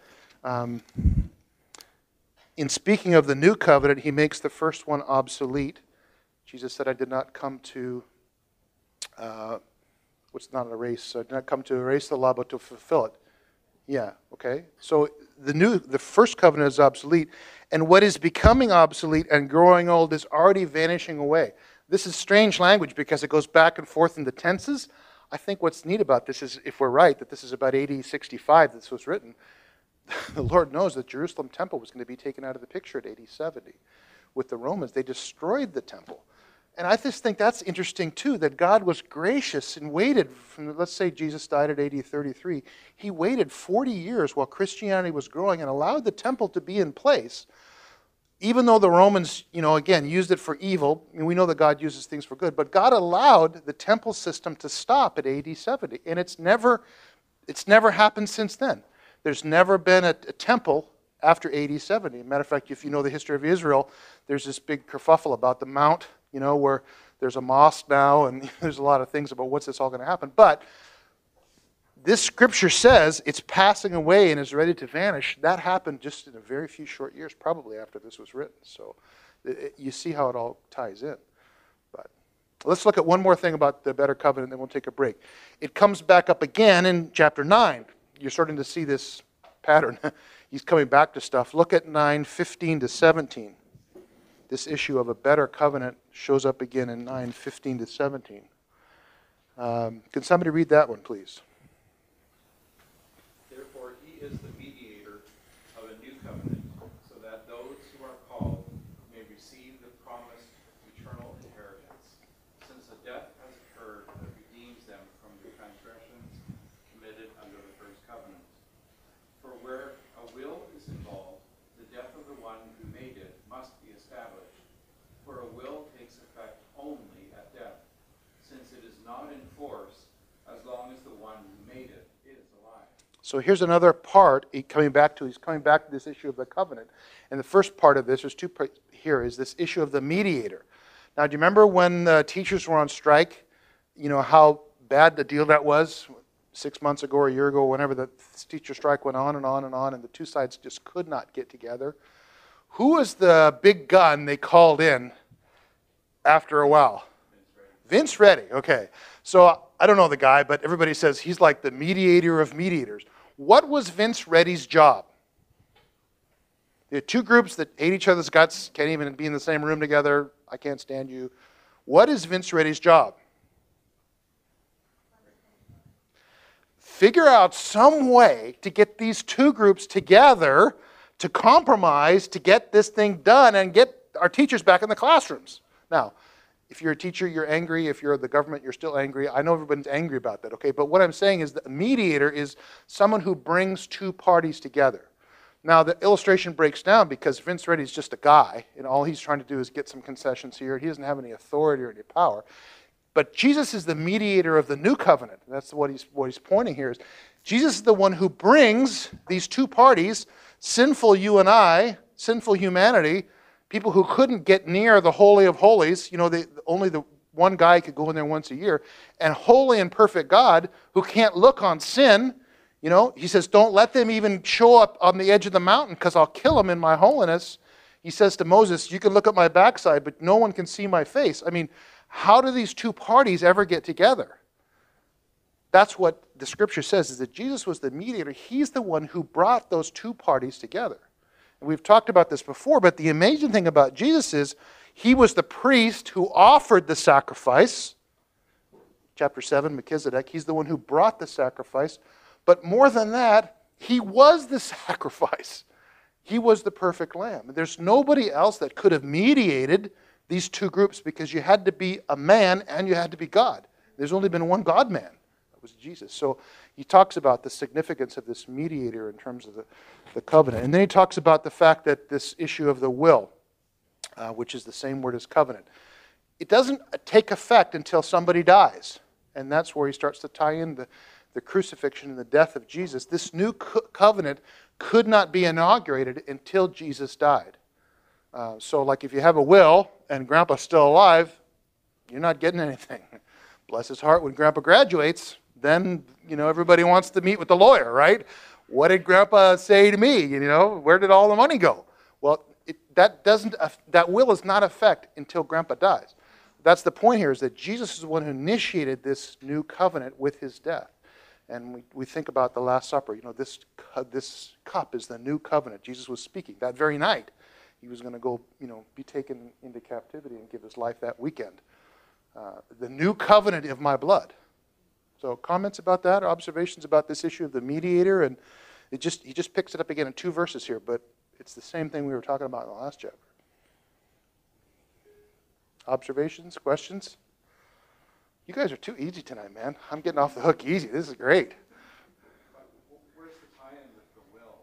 in speaking of the new covenant, he makes the first one obsolete. Jesus said, I did not come to, I did not come to erase the law, but to fulfill it. Yeah, okay. So the first covenant is obsolete, and what is becoming obsolete and growing old is already vanishing away. This is strange language because it goes back and forth in the tenses. I think what's neat about this is, if we're right, that this is about AD 65 that this was written, the Lord knows that Jerusalem temple was going to be taken out of the picture at AD 70. With the Romans, they destroyed the temple. And I just think that's interesting too, that God was gracious and waited from, let's say Jesus died at AD 33. He waited 40 years while Christianity was growing and allowed the temple to be in place. Even though the Romans, again, used it for evil, and we know that God uses things for good, but God allowed the temple system to stop at AD 70. And it's never happened since then. There's never been a temple after AD 70. As a matter of fact, if you know the history of Israel, there's this big kerfuffle about the mount, where there's a mosque now, and there's a lot of things about what's this all going to happen. But this scripture says it's passing away and is ready to vanish. That happened just in a very few short years, probably after this was written. So you see how it all ties in. But let's look at one more thing about the better covenant, then we'll take a break. It comes back up again in chapter 9. You're starting to see this pattern. He's coming back to stuff. Look at 9:15 to 17. This issue of a better covenant shows up again in 9:15 to 17. Can somebody read that one, please? Therefore, he is the mediator of a new covenant, so that those who are called may receive the promised eternal inheritance, since a death has occurred that redeems them from the transgressions committed under the first covenant. For where a will is involved, the death of the one who made it must be established. For a will takes effect only at death, since it is not in force as long as the one who made it is alive. So here's another part he's coming back to this issue of the covenant. And the first part of this, there's two parts here, is this issue of the mediator. Now, do you remember when the teachers were on strike, how bad the deal that was 6 months ago or a year ago, whenever the teacher strike went on and on and on, and the two sides just could not get together? Who was the big gun they called in after a while? Vince Reddy. Okay. So I don't know the guy, but everybody says he's like the mediator of mediators. What was Vince Reddy's job? There are two groups that hate each other's guts, can't even be in the same room together. I can't stand you. What is Vince Reddy's job? Figure out some way to get these two groups together to compromise, to get this thing done and get our teachers back in the classrooms. Now, if you're a teacher, you're angry. If you're the government, you're still angry. I know everybody's angry about that, okay? But what I'm saying is that a mediator is someone who brings two parties together. Now, the illustration breaks down because Vince Reddy's just a guy, and all he's trying to do is get some concessions here. He doesn't have any authority or any power. But Jesus is the mediator of the new covenant. That's what he's pointing here is Jesus is the one who brings these two parties, sinful you and I, sinful humanity, people who couldn't get near the Holy of Holies, only the one guy could go in there once a year, and holy and perfect God who can't look on sin. He says, don't let them even show up on the edge of the mountain because I'll kill them in my holiness. He says to Moses, you can look at my backside, but no one can see my face. I mean, how do these two parties ever get together? That's what the scripture says, is that Jesus was the mediator. He's the one who brought those two parties together. And we've talked about this before, but the amazing thing about Jesus is he was the priest who offered the sacrifice. Chapter 7, Melchizedek, he's the one who brought the sacrifice. But more than that, he was the sacrifice. He was the perfect lamb. There's nobody else that could have mediated these two groups because you had to be a man and you had to be God. There's only been one God-man. That was Jesus. So he talks about the significance of this mediator in terms of the covenant. And then he talks about the fact that this issue of the will, which is the same word as covenant, it doesn't take effect until somebody dies. And that's where he starts to tie in the crucifixion and the death of Jesus. This new covenant could not be inaugurated until Jesus died. So like if you have a will and Grandpa's still alive, you're not getting anything. Bless his heart, when Grandpa graduates, then, everybody wants to meet with the lawyer, right? What did Grandpa say to me? Where did all the money go? Well, that will is not effect until Grandpa dies. That's the point here, is that Jesus is the one who initiated this new covenant with his death. And we think about the Last Supper. This cup is the new covenant. Jesus was speaking that very night. He was going to go, be taken into captivity and give his life that weekend. The new covenant of my blood. So comments about that, or observations about this issue of the mediator, and he just picks it up again in 2 verses here, but it's the same thing we were talking about in the last chapter. Observations, questions? You guys are too easy tonight, man. I'm getting off the hook easy. This is great. Where's the tie-in with the will?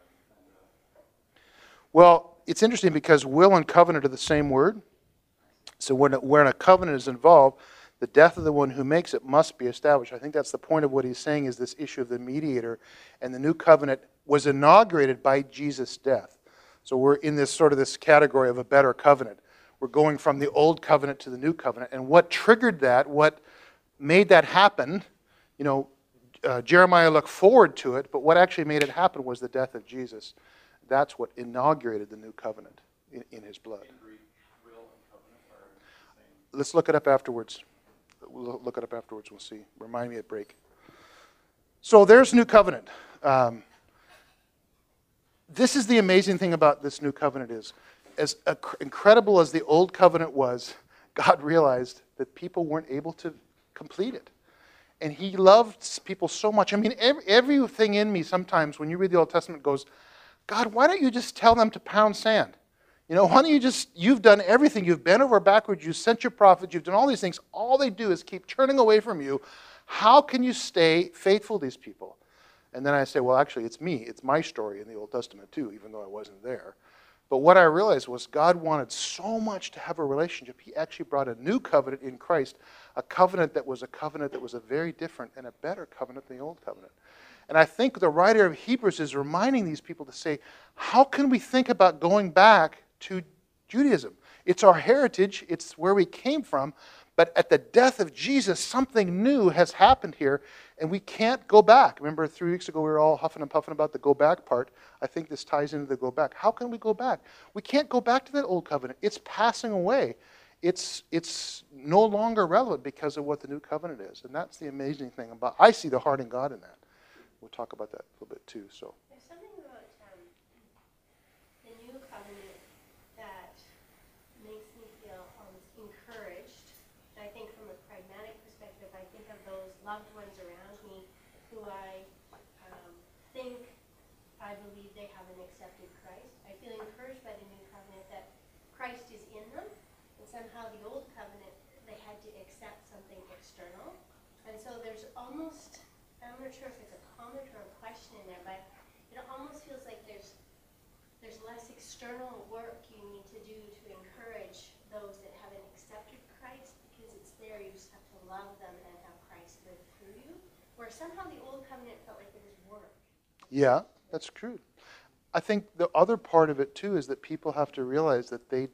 Well, it's interesting because will and covenant are the same word. So when a covenant is involved, the death of the one who makes it must be established. I think that's the point of what he's saying, is this issue of the mediator. And the new covenant was inaugurated by Jesus' death. So we're in this sort of this category of a better covenant. We're going from the old covenant to the new covenant. And what triggered that, what made that happen, Jeremiah looked forward to it, but what actually made it happen was the death of Jesus. That's what inaugurated the new covenant in his blood. Let's look it up afterwards. We'll look it up afterwards. We'll see. Remind me at break. So there's new covenant. This is the amazing thing about this new covenant is, as incredible as the old covenant was, God realized that people weren't able to complete it. And he loved people so much. I mean, everything in me sometimes, when you read the Old Testament, goes, God, why don't you just tell them to pound sand? Why don't you've done everything. You've bent over backwards. You've sent your prophets. You've done all these things. All they do is keep turning away from you. How can you stay faithful to these people? And then I say, well, actually, it's me. It's my story in the Old Testament too, even though I wasn't there. But what I realized was God wanted so much to have a relationship. He actually brought a new covenant in Christ, a covenant that was a very different and a better covenant than the old covenant. And I think the writer of Hebrews is reminding these people to say, how can we think about going back to Judaism? It's our heritage. It's where we came from. But at the death of Jesus, something new has happened here, and we can't go back. Remember 3 weeks ago we were all huffing and puffing about the go back part. I think this ties into the go back. How can we go back? We can't go back to that old covenant. It's passing away. It's no longer relevant because of what the new covenant is. And that's the amazing thing about, I see the heart in God in that. We'll talk about that a little bit too. So. There's something about the new covenant that makes me feel encouraged. And I think from a pragmatic perspective, I think of those loved ones around me who I think I believe they haven't accepted Christ. I feel encouraged by the new covenant that Christ is in them, and somehow the old covenant, they had to accept something external. And so there's almost, I'm not sure if it's a comment or a question in there, but it almost feels like there's less external work you need to do to encourage those that haven't accepted Christ, because it's there, you just have to love them and have Christ live through you. Where somehow the old covenant felt like there was work. Yeah, that's true. I think the other part of it too is that people have to realize that they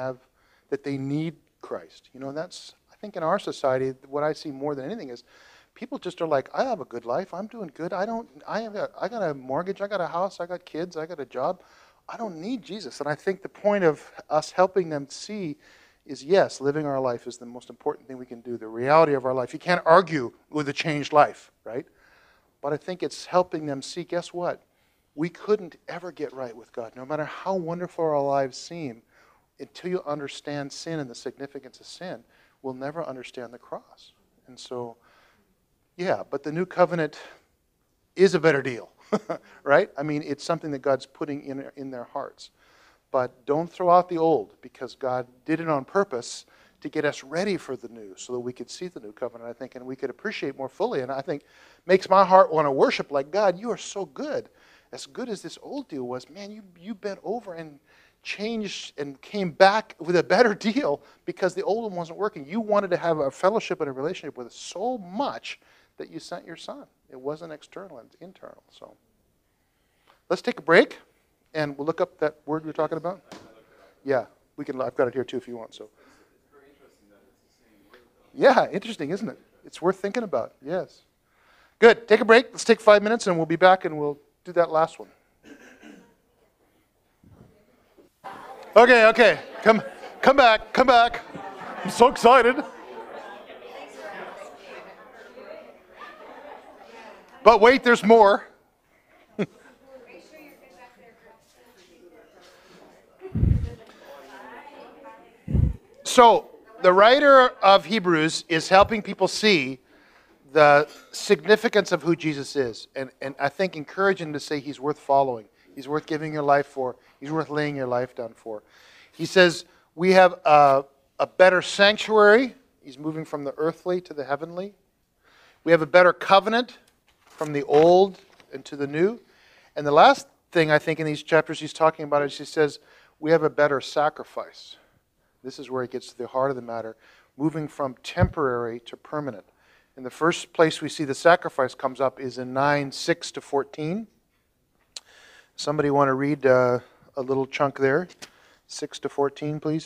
need Christ. That's, I think in our society, what I see more than anything is people just are like, I have a good life. I'm doing good. I got a mortgage. I got a house. I got kids. I got a job. I don't need Jesus. And I think the point of us helping them see is, yes, living our life is the most important thing we can do. The reality of our life. You can't argue with a changed life, right? But I think it's helping them see, guess what? We couldn't ever get right with God, no matter how wonderful our lives seem, until you understand sin and the significance of sin, we'll never understand the cross. And so, yeah, but the new covenant is a better deal, right? I mean, it's something that God's putting in their hearts. But don't throw out the old, because God did it on purpose to get us ready for the new, so that we could see the new covenant, I think, and we could appreciate more fully. And I think makes my heart want to worship like, God, you are so good. As good as this old deal was, man, you bent over and changed and came back with a better deal because the old one wasn't working. You wanted to have a fellowship and a relationship with us so much that you sent your son. It wasn't external, it's internal. So let's take a break, and we'll look up that word we were talking about. Yeah, we can. I've got it here too if you want. So. Yeah, interesting, isn't it? It's worth thinking about. Yes. Good. Take a break. Let's take 5 minutes, and we'll be back, and we'll do that last one. Okay. Come back. I'm so excited. But wait, there's more. So the writer of Hebrews is helping people see the significance of who Jesus is. And I think encouraging to say he's worth following. He's worth giving your life for. He's worth laying your life down for. He says we have a better sanctuary. He's moving from the earthly to the heavenly. We have a better covenant from the old into the new. And the last thing I think in these chapters he's talking about is he says we have a better sacrifice. This is where he gets to the heart of the matter, moving from temporary to permanent. And the first place we see the sacrifice comes up is in 9:6-14. Somebody want to read a little chunk there? 6-14, please.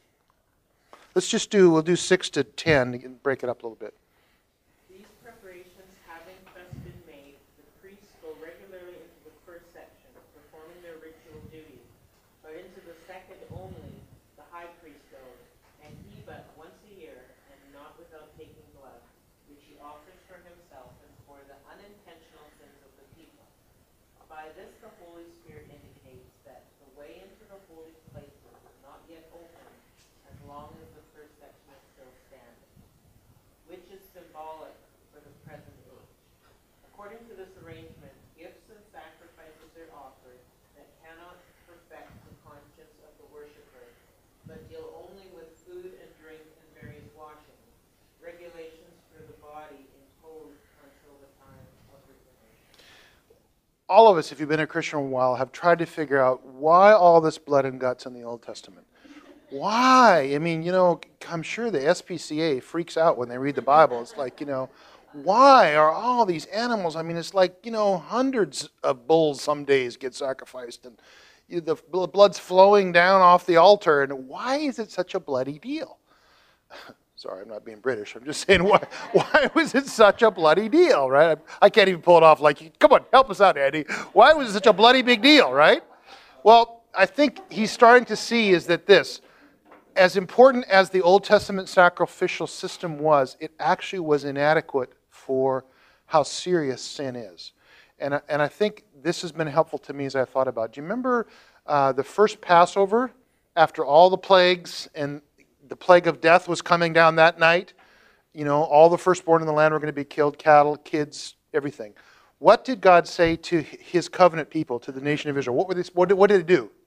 We'll do 6-10 and break it up a little bit. These preparations having thus been made, the priests go regularly into the first section, performing their ritual duties. But into the second only the high priest goes, and he but once a year, and not without taking blood, which he offers for himself and for the unintentional sins of the people. By this the Holy Spirit indicates that the way into the holy places is not yet open as long as the first section is still standing, which is symbolic for the present age. According to this arrangement, gifts and sacrifices are offered that cannot perfect the conscience of the worshiper, but deal only with food and drink and various washings, regulations for the body imposed until the time of reformation. All of us, if you've been a Christian a while, have tried to figure out why all this blood and guts in the Old Testament. Why? I mean, I'm sure the SPCA freaks out when they read the Bible. It's like, why are all these animals? I mean, it's like, hundreds of bulls some days get sacrificed and the blood's flowing down off the altar. And why is it such a bloody deal? Sorry, I'm not being British. I'm just saying, why was it such a bloody deal, right? I can't even pull it off like, come on, help us out, Andy. Why was it such a bloody big deal, right? Well, I think he's starting to see is that this, as important as the Old Testament sacrificial system was, it actually was inadequate for how serious sin is. And I think this has been helpful to me as I thought about it. Do you remember the first Passover after all the plagues and the plague of death was coming down that night? All the firstborn in the land were going to be killed, cattle, kids, everything. What did God say to his covenant people, to the nation of Israel? What did they do?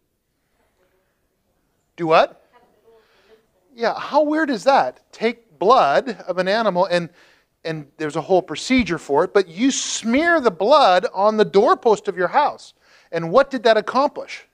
Do what? Yeah, how weird is that? Take blood of an animal, and there's a whole procedure for it, but you smear the blood on the doorpost of your house. And what did that accomplish?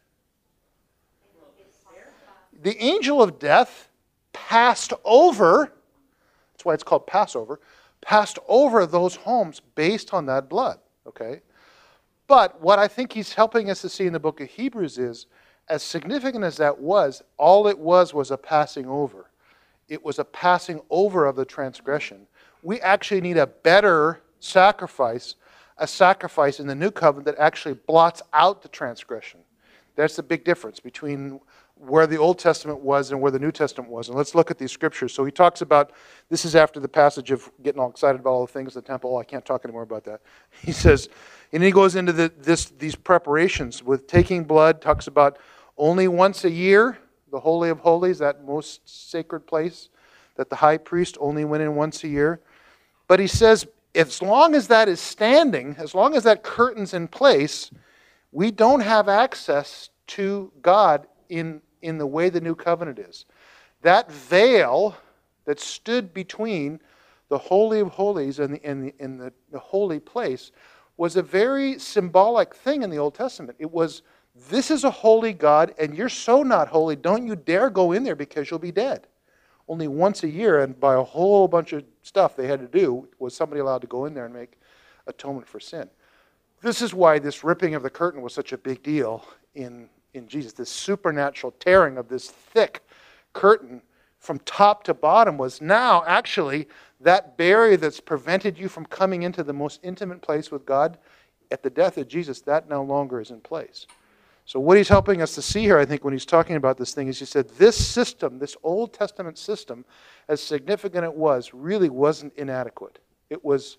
The angel of death passed over, that's why it's called Passover, passed over those homes based on that blood, okay? But what I think he's helping us to see in the book of Hebrews is, as significant as that was, all it was a passing over. It was a passing over of the transgression. We actually need a better sacrifice, a sacrifice in the new covenant that actually blots out the transgression. That's the big difference between where the Old Testament was and where the New Testament was. And let's look at these scriptures. So he talks about, this is after the passage of getting all excited about all the things in the temple. Oh, I can't talk anymore about that. He says, and he goes into these preparations with taking blood, talks about only once a year, the Holy of Holies, that most sacred place that the high priest only went in once a year. But he says, as long as that is standing, as long as that curtain's in place, we don't have access to God in the way the new covenant is. That veil that stood between the Holy of Holies and the holy place was a very symbolic thing in the Old Testament. It was, this is a holy God, and you're so not holy, don't you dare go in there because you'll be dead. Only once a year, and by a whole bunch of stuff they had to do, was somebody allowed to go in there and make atonement for sin. This is why this ripping of the curtain was such a big deal in Jesus. This supernatural tearing of this thick curtain from top to bottom was now actually that barrier that's prevented you from coming into the most intimate place with God at the death of Jesus. That no longer is in place. So what he's helping us to see here, I think, when he's talking about this thing, is he said this system, this Old Testament system, as significant it was, really wasn't inadequate. It was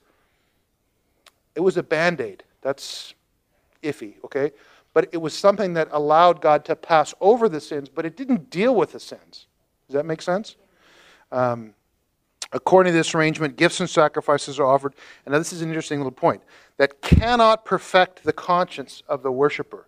a Band-Aid. That's iffy, okay? But it was something that allowed God to pass over the sins, but it didn't deal with the sins. Does that make sense? According to this arrangement, gifts and sacrifices are offered, and now this is an interesting little point, that cannot perfect the conscience of the worshiper.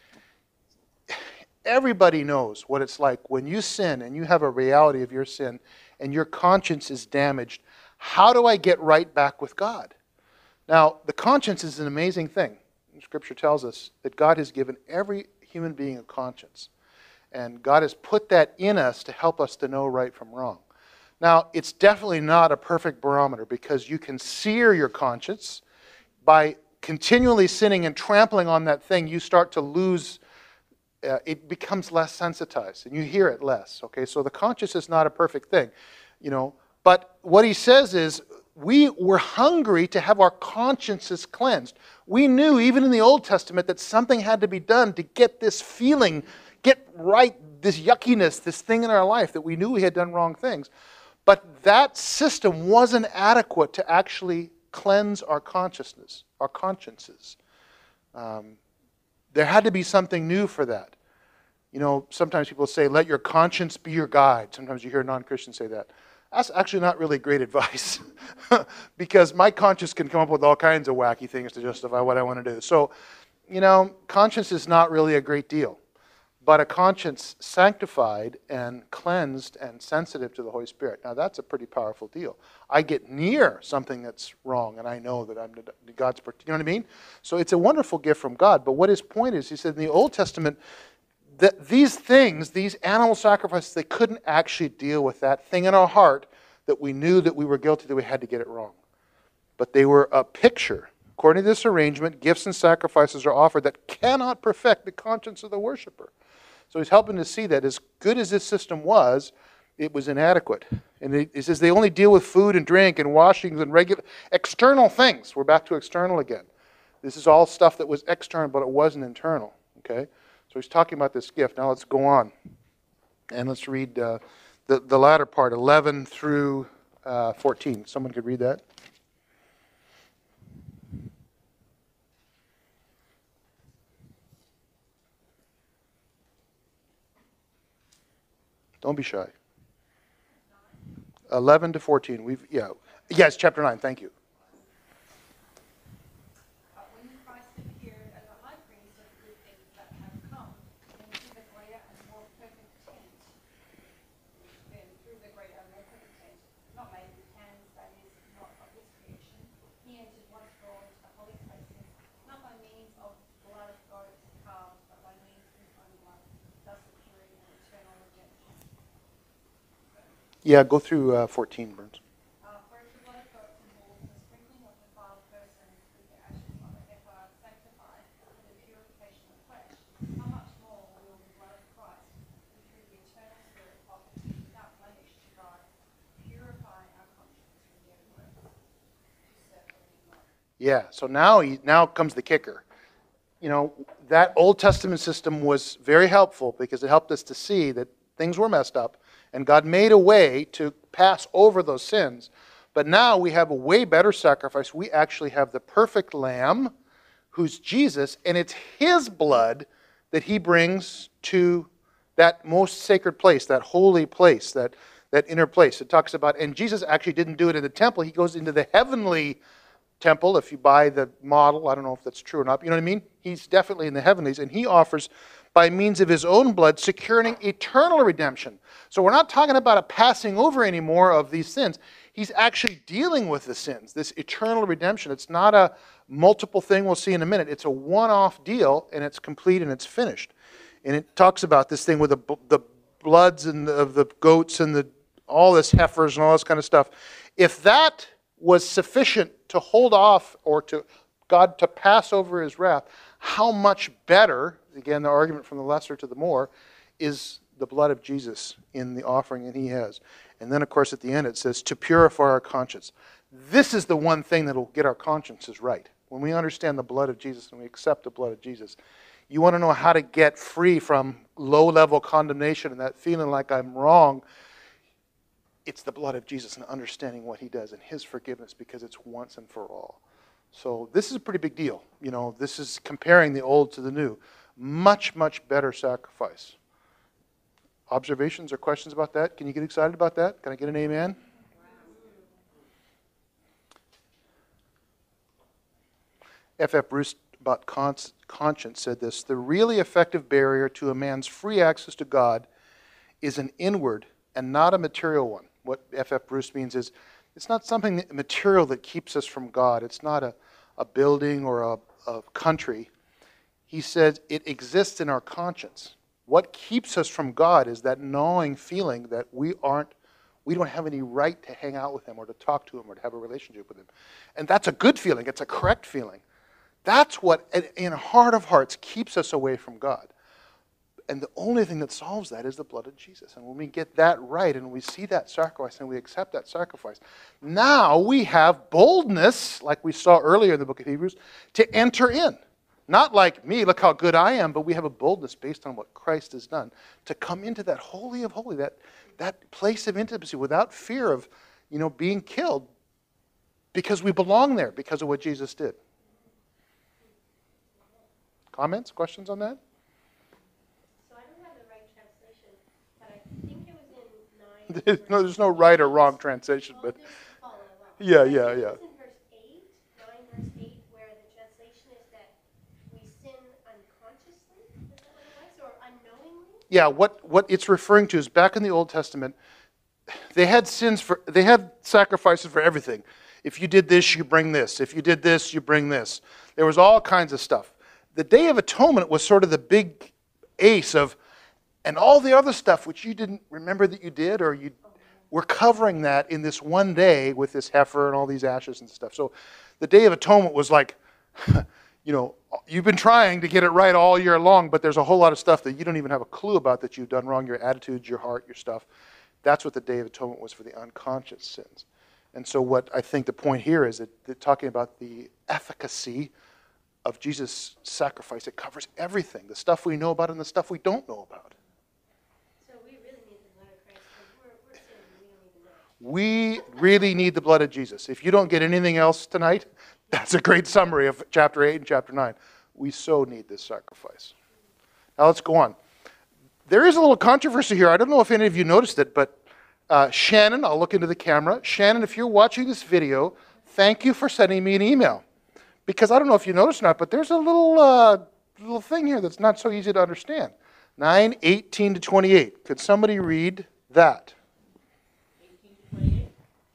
Everybody knows what it's like when you sin and you have a reality of your sin and your conscience is damaged. How do I get right back with God? Now, the conscience is an amazing thing. Scripture tells us that God has given every human being a conscience. And God has put that in us to help us to know right from wrong. Now, it's definitely not a perfect barometer because you can sear your conscience. By continually sinning and trampling on that thing, you start to lose, it becomes less sensitized and you hear it less. Okay, so the conscience is not a perfect thing, But what he says is, we were hungry to have our consciences cleansed. We knew, even in the Old Testament, that something had to be done to get this feeling, get right, this yuckiness, this thing in our life that we knew we had done wrong things. But that system wasn't adequate to actually cleanse our consciousness, our consciences. There had to be something new for that. Sometimes people say, let your conscience be your guide. Sometimes you hear non-Christians say that. That's actually not really great advice because my conscience can come up with all kinds of wacky things to justify what I want to do. So, conscience is not really a great deal. But a conscience sanctified and cleansed and sensitive to the Holy Spirit, now that's a pretty powerful deal. I get near something that's wrong and I know that I'm God's, you know what I mean? So it's a wonderful gift from God. But what his point is, he said in the Old Testament, that these things, these animal sacrifices, they couldn't actually deal with that thing in our heart that we knew that we were guilty, that we had to get it wrong. But they were a picture. According to this arrangement, gifts and sacrifices are offered that cannot perfect the conscience of the worshiper. So he's helping to see that as good as this system was, it was inadequate. And he says they only deal with food and drink and washings and regular external things. We're back to external again. This is all stuff that was external, but it wasn't internal. Okay? So he's talking about this gift. Now let's go on. And let's read the latter part, 11 through 14. Someone could read that? Don't be shy. 11 to 14. Yes, chapter 9. Thank you. But when Christ appeared as a high priest of the good things that have come, through the greater and more perfect tent, not made with hands, that is, not of his creation, he entered once for all into the holy places, not by means of the blood of goats and calves, but by means of his own blood, thus securing an eternal redemption. Yeah, go through 14, Burns. For if the blood of goats and bulls and the sprinkling of defiled persons with the ashes of a heifer sanctify for the purification of flesh, how much more will the blood of Christ, who through the eternal Spirit offered without blemish to God, purify our conscience from dead works to serve the living God? Yeah, so now comes the kicker. That Old Testament system was very helpful because it helped us to see that things were messed up and God made a way to pass over those sins. But now we have a way better sacrifice. We actually have the perfect Lamb, who's Jesus, and it's his blood that he brings to that most sacred place, that holy place, that inner place. It talks about, and Jesus actually didn't do it in the temple. He goes into the heavenly temple. If you buy the model, I don't know if that's true or not, but you know what I mean? He's definitely in the heavenlies, and he offers, by means of his own blood, securing eternal redemption. So we're not talking about a passing over anymore of these sins. He's actually dealing with the sins, this eternal redemption. It's not a multiple thing we'll see in a minute. It's a one-off deal, and it's complete and it's finished. And it talks about this thing with the bloods and of the goats and all this heifers and all this kind of stuff. If that was sufficient to hold off or to God to pass over his wrath, how much better, again, the argument from the lesser to the more, is the blood of Jesus in the offering that he has. And then, of course, at the end it says, to purify our conscience. This is the one thing that will get our consciences right. When we understand the blood of Jesus and we accept the blood of Jesus, you want to know how to get free from low-level condemnation and that feeling like I'm wrong. It's the blood of Jesus and understanding what he does and his forgiveness because it's once and for all. So this is a pretty big deal. This is comparing the old to the new. Much, much better sacrifice. Observations or questions about that? Can you get excited about that? Can I get an amen? F.F. Bruce about conscience said this: the really effective barrier to a man's free access to God is an inward and not a material one. What F.F. Bruce means is it's not something material that keeps us from God. It's not a building or a country. He said it exists in our conscience. What keeps us from God is that gnawing feeling that we don't have any right to hang out with him or to talk to him or to have a relationship with him. And that's a good feeling. It's a correct feeling. That's what, in heart of hearts, keeps us away from God. And the only thing that solves that is the blood of Jesus. And when we get that right and we see that sacrifice and we accept that sacrifice, now we have boldness, like we saw earlier in the book of Hebrews, to enter in. Not like me, look how good I am, but we have a boldness based on what Christ has done to come into that holy of holy, that place of intimacy without fear of, being killed, because we belong there because of what Jesus did. Comments, questions on that? So I don't have the right translation, but I think it was in 9. No, there's no right or wrong translation, but There's follow along. yeah. I think it was in verse 8, 9 verse 8, where the translation is that we sin unconsciously. Is that what it was? Or unknowingly? Yeah, what it's referring to is back in the Old Testament, they had sacrifices for everything. If you did this, you bring this. If you did this, you bring this. There was all kinds of stuff. The Day of Atonement was sort of the big ace of, and all the other stuff which you didn't remember that you did, or you were covering that in this one day with this heifer and all these ashes and stuff. So the Day of Atonement was like, you've been trying to get it right all year long, but there's a whole lot of stuff that you don't even have a clue about that you've done wrong, your attitudes, your heart, your stuff. That's what the Day of Atonement was for the unconscious sins. And so what I think the point here is that they're talking about the efficacy of Jesus' sacrifice. It covers everything, the stuff we know about and the stuff we don't know about. So we really need the blood of Christ. We're sinners. We don't even know. We really need the blood of Jesus. If you don't get anything else tonight, that's a great summary of chapter 8 and chapter 9. We so need this sacrifice. Now let's go on. There is a little controversy here. I don't know if any of you noticed it, but Shannon, I'll look into the camera. Shannon, if you're watching this video, thank you for sending me an email. Because I don't know if you noticed or not, but there's a little thing here that's not so easy to understand. 9:18 to 28. Could somebody read that? 18 to 28.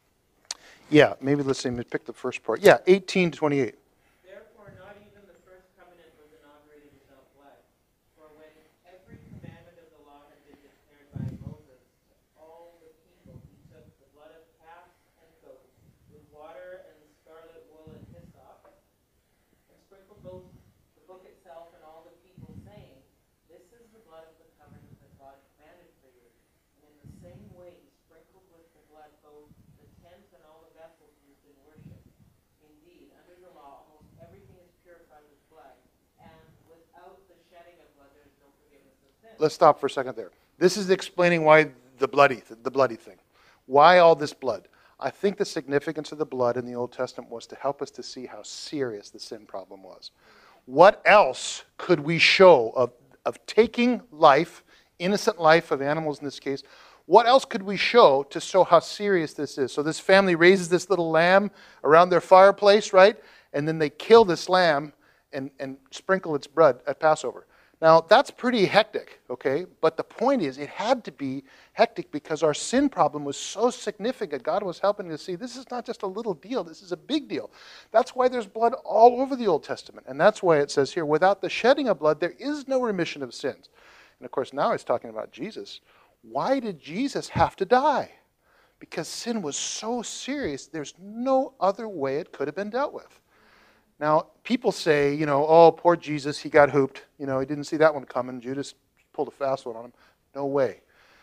Yeah, maybe let's see. Pick the first part. Yeah, 18 to 28. Therefore, not even the first covenant was inaugurated without blood. For when every commandment of the law had been declared by Moses to all the people, he took the blood of calves and goats with water and scarlet wool and hyssop, and sprinkled both the book itself and all the people, saying, "This is the blood of the covenant that God commanded for you." And in the same way, he sprinkled with the blood both the tent and all the vessels used in worship. Indeed, under the law, almost everything is purified with blood, and without the shedding of blood, there is no forgiveness of sin. Let's stop for a second there. This is explaining why the bloody thing. Why all this blood? I think the significance of the blood in the Old Testament was to help us to see how serious the sin problem was. What else could we show of taking life, innocent life of animals in this case, what else could we show to show how serious this is? So this family raises this little lamb around their fireplace, right? And then they kill this lamb and sprinkle its blood at Passover. Now, that's pretty hectic, okay? But the point is, it had to be hectic because our sin problem was so significant. God was helping us see this is not just a little deal, this is a big deal. That's why there's blood all over the Old Testament. And that's why it says here, without the shedding of blood, there is no remission of sins. And of course, now it's talking about Jesus. Why did Jesus have to die? Because sin was so serious, there's no other way it could have been dealt with. Now, people say, oh, poor Jesus, he got hooped. He didn't see that one coming. Judas pulled a fast one on him. No way.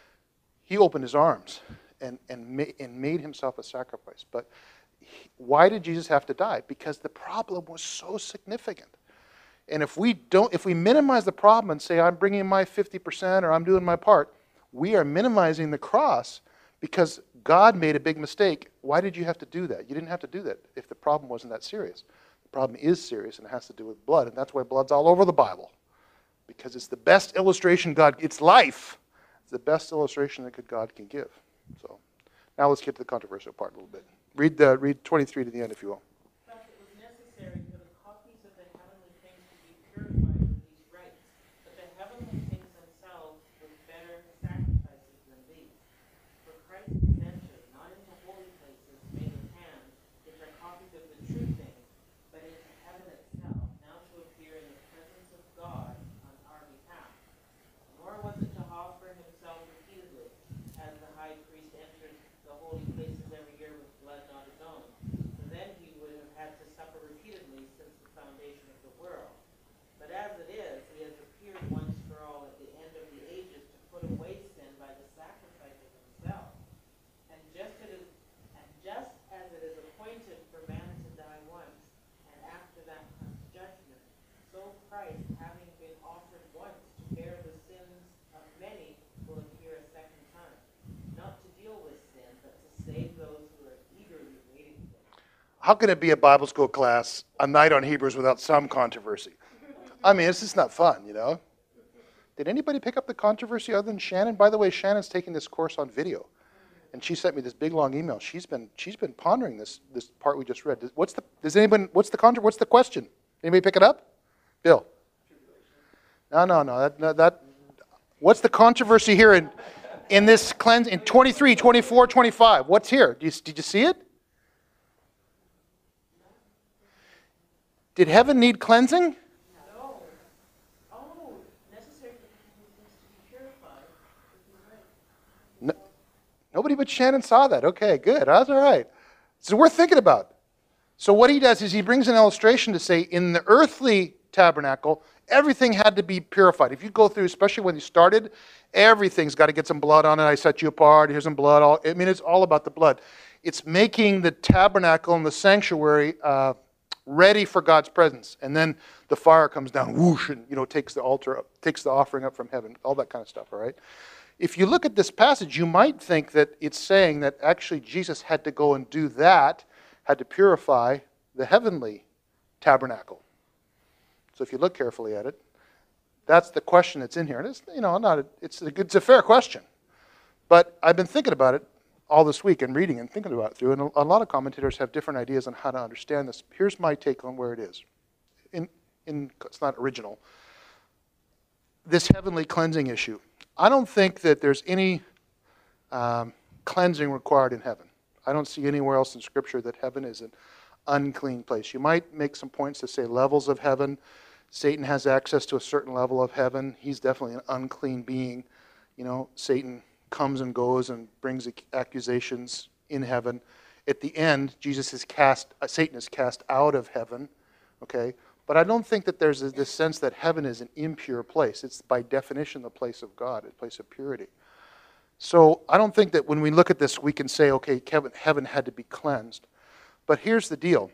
He opened his arms and made himself a sacrifice. But why did Jesus have to die? Because the problem was so significant. And if we minimize the problem and say, I'm bringing my 50% or I'm doing my part, we are minimizing the cross because God made a big mistake. Why did you have to do that? You didn't have to do that if the problem wasn't that serious. The problem is serious and it has to do with blood, and that's why blood's all over the Bible. Because it's the best illustration it's life It's the best illustration that God can give. So now let's get to the controversial part a little bit. Read 23 to the end, if you will. Thus it was necessary for the copies of the heavenly things to be purified with these rites, but the heavenly things themselves with better sacrifices than these. For Christ is entered not into holy places made with hands, which are copies of the true things, but into heaven itself, now to appear in the presence of God on our behalf. Nor was it to offer himself repeatedly, as the high priest entered the holy places every year with blood not his own. For then he would have had to suffer repeatedly since the foundation of the world. But as it is, he has appeared once for all at the end of the ages to put away sin by the sacrifice of himself. And just as it is appointed for man to die once, and after that comes judgment, so Christ, having been offered once to bear the sins of many, will appear a second time, not to deal with sin, but to save those who are eagerly waiting for it. How can it be a Bible school class, a night on Hebrews, without some controversy? I mean, it's just not fun, you know? Did anybody pick up the controversy other than Shannon? By the way, Shannon's taking this course on video. And she sent me this big long email. She's been pondering this part we just read. What's the question? Anybody pick it up? Bill. No. That what's the controversy here in this cleanse in 23, 24, 25? What's here? Did you see it? Did heaven need cleansing? No. Oh, necessary for the heavenly things to be purified. No, nobody but Shannon saw that. Okay, good. That's all right. It's worth thinking about. So what he does is he brings an illustration to say in the earthly tabernacle, everything had to be purified. If you go through, especially when you started, everything's got to get some blood on it. I set you apart. Here's some blood. It's all about the blood. It's making the tabernacle and the sanctuary ready for God's presence. And then the fire comes down, whoosh, and takes the altar up, takes the offering up from heaven, all that kind of stuff, all right? If you look at this passage, you might think that it's saying that actually Jesus had to go and do that, had to purify the heavenly tabernacle. So if you look carefully at it, that's the question that's in here. And it's a fair question. But I've been thinking about it all this week and reading and thinking about it through, and a lot of commentators have different ideas on how to understand this. Here's my take on where it is. It's not original. This heavenly cleansing issue. I don't think that there's any cleansing required in heaven. I don't see anywhere else in Scripture that heaven is an unclean place. You might make some points to say levels of heaven. Satan has access to a certain level of heaven. He's definitely an unclean being. Satan comes and goes and brings accusations in heaven. At the end, Satan is cast out of heaven. Okay? But I don't think that there's this sense that heaven is an impure place. It's by definition the place of God, a place of purity. So I don't think that when we look at this, we can say, okay, heaven had to be cleansed. But here's the deal.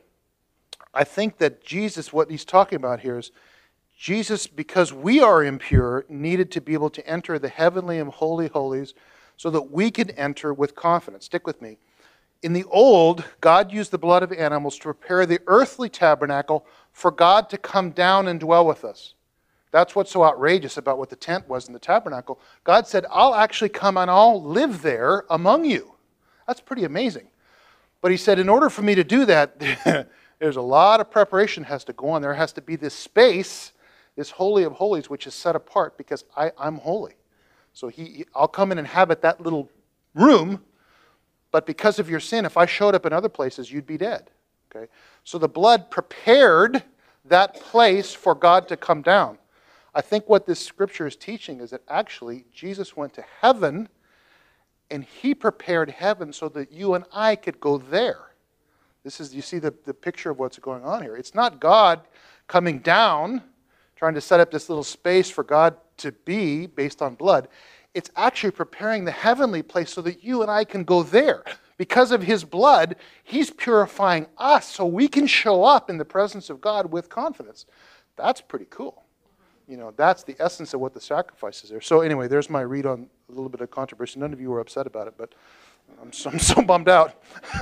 I think that Jesus, what he's talking about here is, Jesus, because we are impure, needed to be able to enter the heavenly and holy holies so that we could enter with confidence. Stick with me. In the old, God used the blood of animals to prepare the earthly tabernacle for God to come down and dwell with us. That's what's so outrageous about what the tent was in the tabernacle. God said, I'll actually come and I'll live there among you. That's pretty amazing. But he said, in order for me to do that, there's a lot of preparation has to go on. There has to be this space, this holy of holies, which is set apart because I'm holy. So I'll come in and inhabit that little room, but because of your sin, if I showed up in other places, you'd be dead. Okay? So the blood prepared that place for God to come down. I think what this scripture is teaching is that actually Jesus went to heaven and he prepared heaven so that you and I could go there. You see the picture of what's going on here. It's not God coming down, trying to set up this little space for God to be based on blood. It's actually preparing the heavenly place so that you and I can go there. Because of his blood, he's purifying us so we can show up in the presence of God with confidence. That's pretty cool. That's the essence of what the sacrifice is there. So anyway, there's my read on a little bit of controversy. None of you were upset about it, but I'm so bummed out.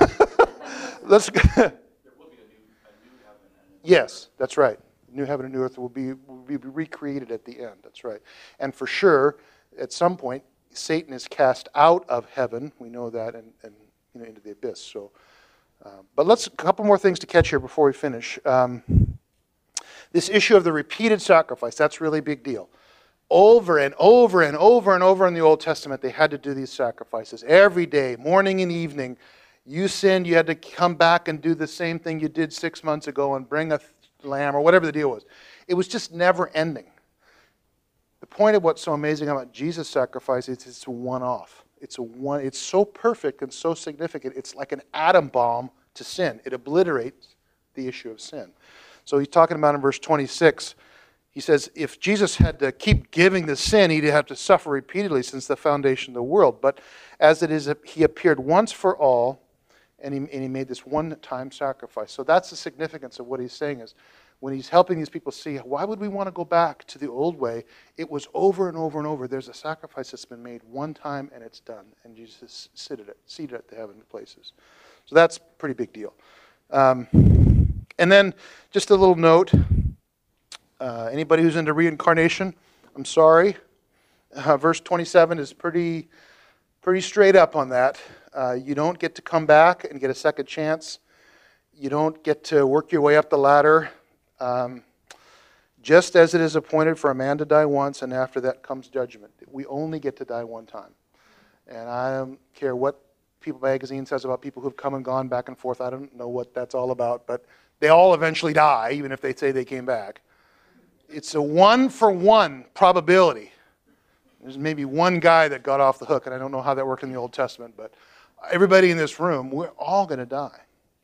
Let's go. There will be a new heaven and Yes, that's right. New heaven and new earth will be recreated at the end. That's right. And for sure, at some point, Satan is cast out of heaven. We know that, and into the abyss. So, but a couple more things to catch here before we finish. This issue of the repeated sacrifice, that's really a big deal. Over and over and over and over in the Old Testament, they had to do these sacrifices every day, morning and evening. You sinned, you had to come back and do the same thing you did 6 months ago and bring a lamb or whatever the deal was. It was just never ending. The point of what's so amazing about Jesus' sacrifice is it's a one-off. It's so perfect and so significant. It's like an atom bomb to sin. It obliterates the issue of sin. So he's talking about in verse 26, he says, if Jesus had to keep giving the sin, he'd have to suffer repeatedly since the foundation of the world. But as it is, he appeared once for all, and he made this one-time sacrifice. So that's the significance of what he's saying is, when he's helping these people see, why would we want to go back to the old way? It was over and over and over. There's a sacrifice that's been made one time, and it's done. And Jesus is seated at the heavenly places. So that's a pretty big deal. And then just a little note. Anybody who's into reincarnation, I'm sorry. Verse 27 is pretty straight up on that. You don't get to come back and get a second chance. You don't get to work your way up the ladder. Just as it is appointed for a man to die once, and after that comes judgment. We only get to die one time. And I don't care what People magazine says about people who've come and gone back and forth. I don't know what that's all about, but they all eventually die, even if they say they came back. It's a 1-for-1 probability. There's maybe one guy that got off the hook, and I don't know how that worked in the Old Testament, but everybody in this room, we're all going to die.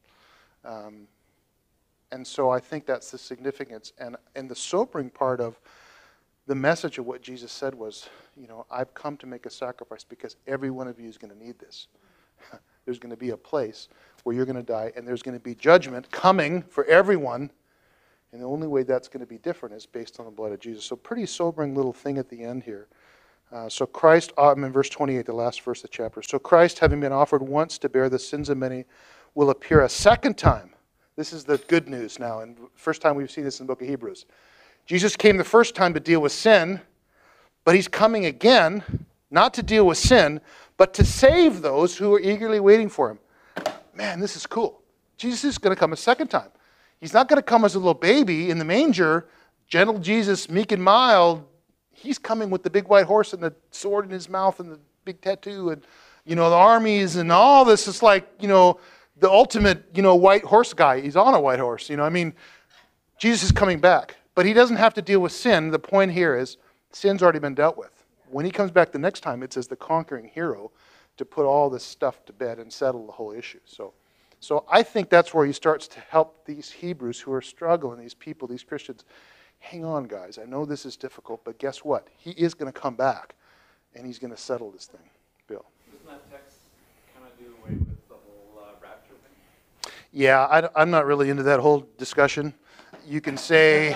And so I think that's the significance. And the sobering part of the message of what Jesus said was, I've come to make a sacrifice because every one of you is going to need this. There's going to be a place where you're going to die, and there's going to be judgment coming for everyone. And the only way that's going to be different is based on the blood of Jesus. So pretty sobering little thing at the end here. So Christ, in verse 28, the last verse of the chapter. So Christ, having been offered once to bear the sins of many, will appear a second time. This is the good news now, and first time we've seen this in the book of Hebrews. Jesus came the first time to deal with sin, but he's coming again, not to deal with sin, but to save those who are eagerly waiting for him. Man, this is cool. Jesus is going to come a second time. He's not going to come as a little baby in the manger, gentle Jesus, meek and mild. He's coming with the big white horse and the sword in his mouth and the big tattoo and, the armies and all this. It's like, the ultimate, white horse guy. He's on a white horse, Jesus is coming back. But he doesn't have to deal with sin. The point here is sin's already been dealt with. When he comes back the next time, it's as the conquering hero to put all this stuff to bed and settle the whole issue. So I think that's where he starts to help these Hebrews who are struggling, these people, these Christians. Hang on, guys. I know this is difficult, but guess what? He is going to come back, and he's going to settle this thing. Bill? Doesn't that text kind of do away with the whole rapture thing? Yeah, I'm not really into that whole discussion. You can say,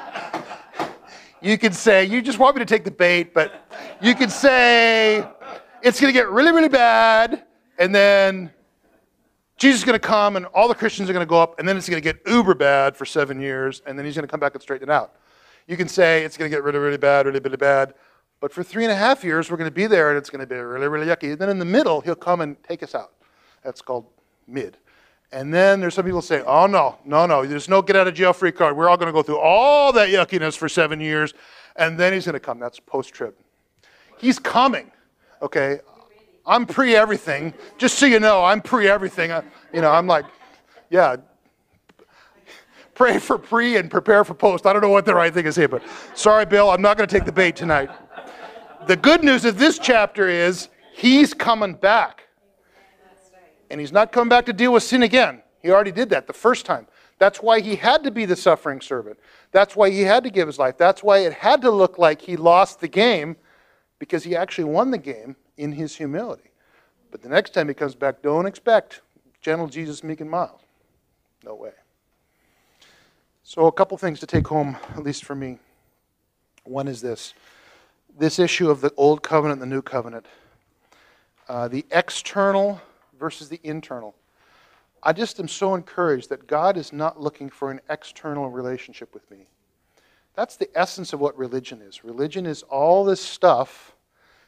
you just want me to take the bait, but you can say it's going to get really, really bad, and then Jesus is going to come, and all the Christians are going to go up, and then it's going to get uber bad for 7 years, and then he's going to come back and straighten it out. You can say it's going to get really, really bad, really, really bad, but for 3.5 years, we're going to be there, and it's going to be really, really yucky. And then in the middle, he'll come and take us out. That's called mid. And then there's some people say, oh, no, there's no get-out-of-jail-free card. We're all going to go through all that yuckiness for 7 years, and then he's going to come. That's post-trib. He's coming, okay? I'm pre-everything. Just so you know, I'm pre-everything. I'm like, yeah, pray for pre and prepare for post. I don't know what the right thing is here, but sorry, Bill, I'm not going to take the bait tonight. The good news of this chapter is he's coming back. And he's not coming back to deal with sin again. He already did that the first time. That's why he had to be the suffering servant. That's why he had to give his life. That's why it had to look like he lost the game, because he actually won the game in his humility. But the next time he comes back, don't expect gentle Jesus, meek and mild. No way. So a couple things to take home, at least for me. One is this issue of the old covenant and the new covenant. The external versus the internal. I just am so encouraged that God is not looking for an external relationship with me. That's the essence of what religion is. Religion is all this stuff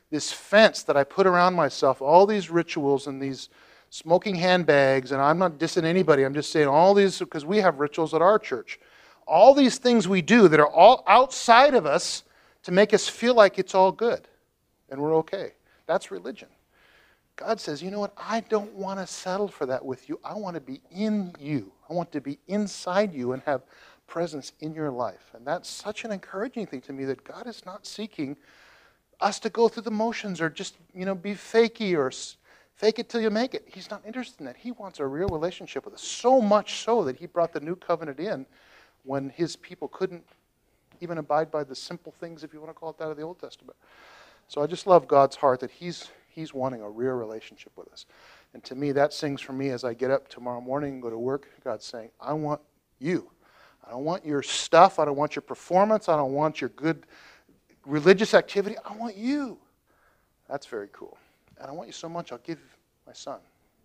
this fence that I put around myself, all these rituals and these smoking handbags, and I'm not dissing anybody, I'm just saying all these, because we have rituals at our church. All these things we do that are all outside of us to make us feel like it's all good and we're okay. That's religion. God says, you know what? I don't want to settle for that with you. I want to be in you. I want to be inside you and have presence in your life. And that's such an encouraging thing to me, that God is not seeking us to go through the motions or just, be fakey or fake it till you make it. He's not interested in that. He wants a real relationship with us. So much so that he brought the new covenant in when his people couldn't even abide by the simple things, if you want to call it that, of the Old Testament. So I just love God's heart that he's wanting a real relationship with us. And to me, that sings for me as I get up tomorrow morning and go to work. God's saying, I want you. I don't want your stuff. I don't want your performance. I don't want your good religious activity. I want you. That's very cool. And I want you so much, I'll give my son.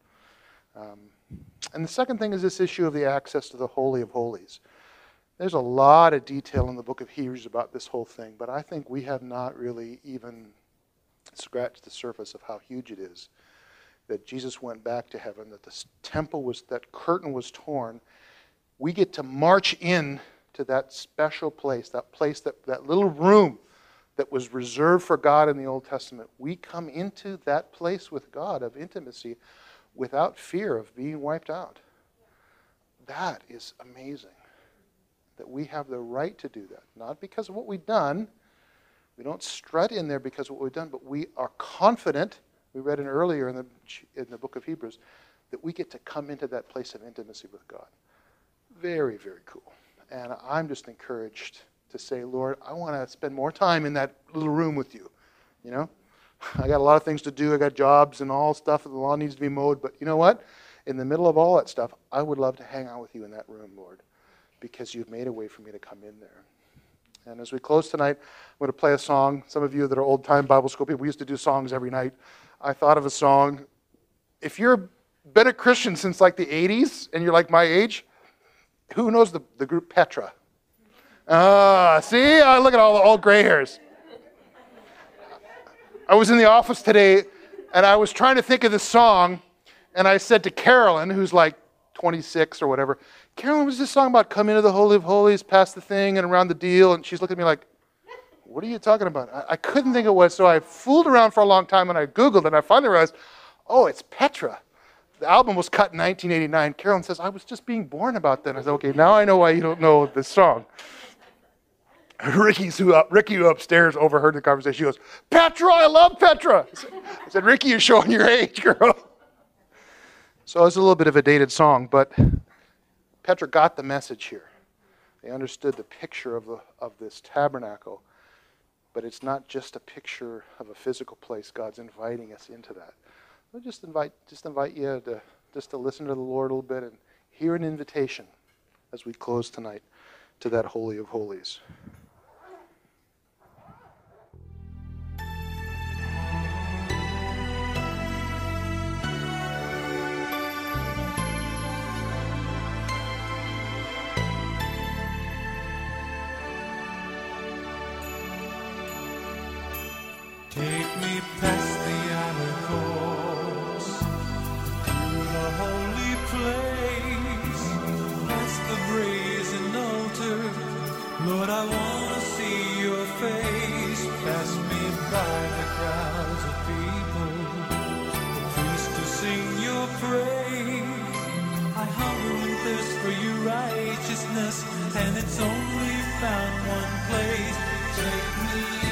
And the second thing is this issue of the access to the Holy of Holies. There's a lot of detail in the book of Hebrews about this whole thing, but I think we have not really even scratched the surface of how huge it is that Jesus went back to heaven, that the temple that curtain was torn. We get to march in to that special place, that little room that was reserved for God in the Old Testament. We come into that place with God of intimacy without fear of being wiped out. That is amazing. That we have the right to do that. Not because of what we've done. We don't strut in there because of what we've done, but we are confident, we read it earlier in the book of Hebrews, that we get to come into that place of intimacy with God. Very, very cool. And I'm just encouraged to say, Lord, I want to spend more time in that little room with you. I got a lot of things to do. I got jobs and all stuff, and the lawn needs to be mowed. But you know what? In the middle of all that stuff, I would love to hang out with you in that room, Lord, because you've made a way for me to come in there. And as we close tonight, I'm going to play a song. Some of you that are old-time Bible school people, we used to do songs every night. I thought of a song. If you've been a Christian since like the 80s and you're like my age, who knows the group Petra? See? Look at all the old gray hairs. I was in the office today, and I was trying to think of this song, and I said to Carolyn, who's like 26 or whatever, Carolyn, was this song about come into the Holy of Holies, past the thing and around the deal? And she's looking at me like, what are you talking about? I couldn't think of what, so I fooled around for a long time, and I Googled, and I finally realized, oh, it's Petra. The album was cut in 1989. Carolyn says, I was just being born about then. I said, okay, now I know why you don't know this song. Ricky, who upstairs overheard the conversation, she goes, Petra, I love Petra. I said, Ricky, you're showing your age, girl. So it's a little bit of a dated song, but Petra got the message here. They understood the picture of this tabernacle, but it's not just a picture of a physical place. God's inviting us into that. I'll just invite you to listen to the Lord a little bit and hear an invitation as we close tonight to that Holy of Holies. Take me past the outer courts, through the holy place, past the brazen altar. Lord, I want to see your face. Pass me by the crowds of people, the priests to sing your praise. I hunger and thirst for your righteousness, and it's only found one place. Take me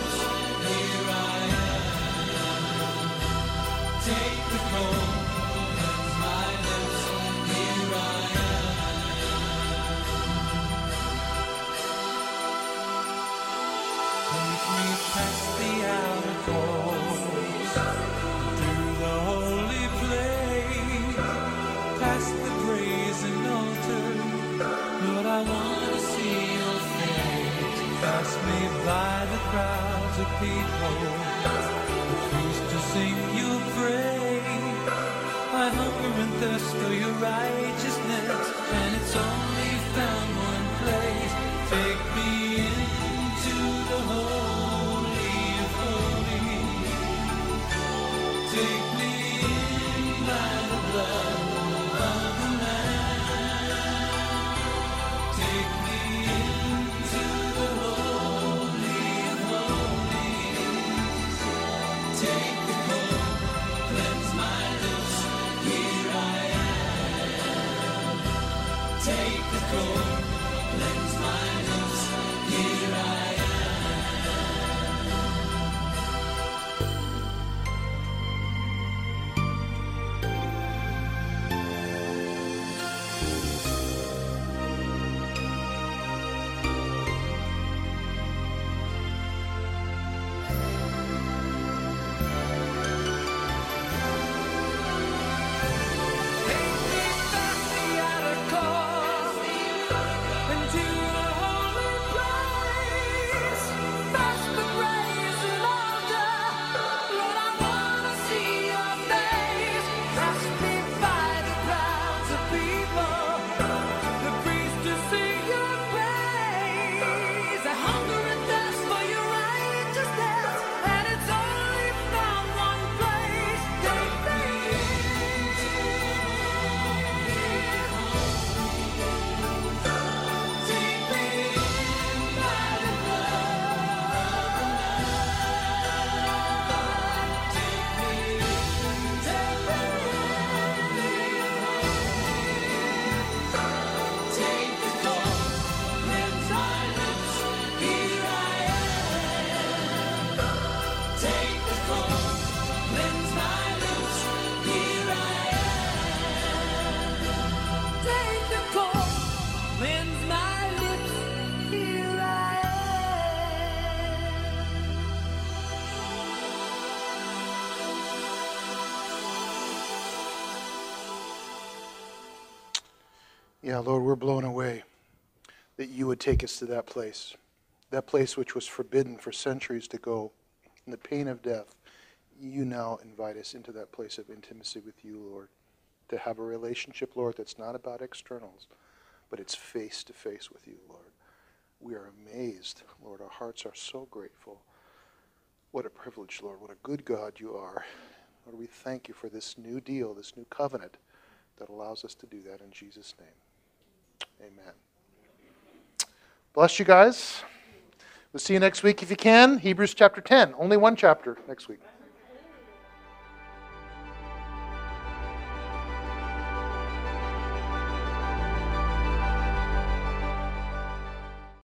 Take the gold, me by the crowds of people, refuse to sing your praise. I hunger and thirst for your righteousness, and it's only found one place. Take me into the holy of holies. Take me in by the blood of the Lamb. Take me into the holy of holies. Take the cold, cleanse my lips. Here I am. Take the cold, cleanse my lips. Here I am. Yeah, Lord, we're blown away that you would take us to that place which was forbidden for centuries to go, in the pain of death. You now invite us into that place of intimacy with you, Lord, to have a relationship, Lord, that's not about externals, but it's face to face with you, Lord. We are amazed, Lord. Our hearts are so grateful. What a privilege, Lord. What a good God you are. Lord, we thank you for this new deal, this new covenant that allows us to do that in Jesus' name. Amen. Bless you guys. We'll see you next week if you can. Hebrews chapter 10. Only one chapter next week.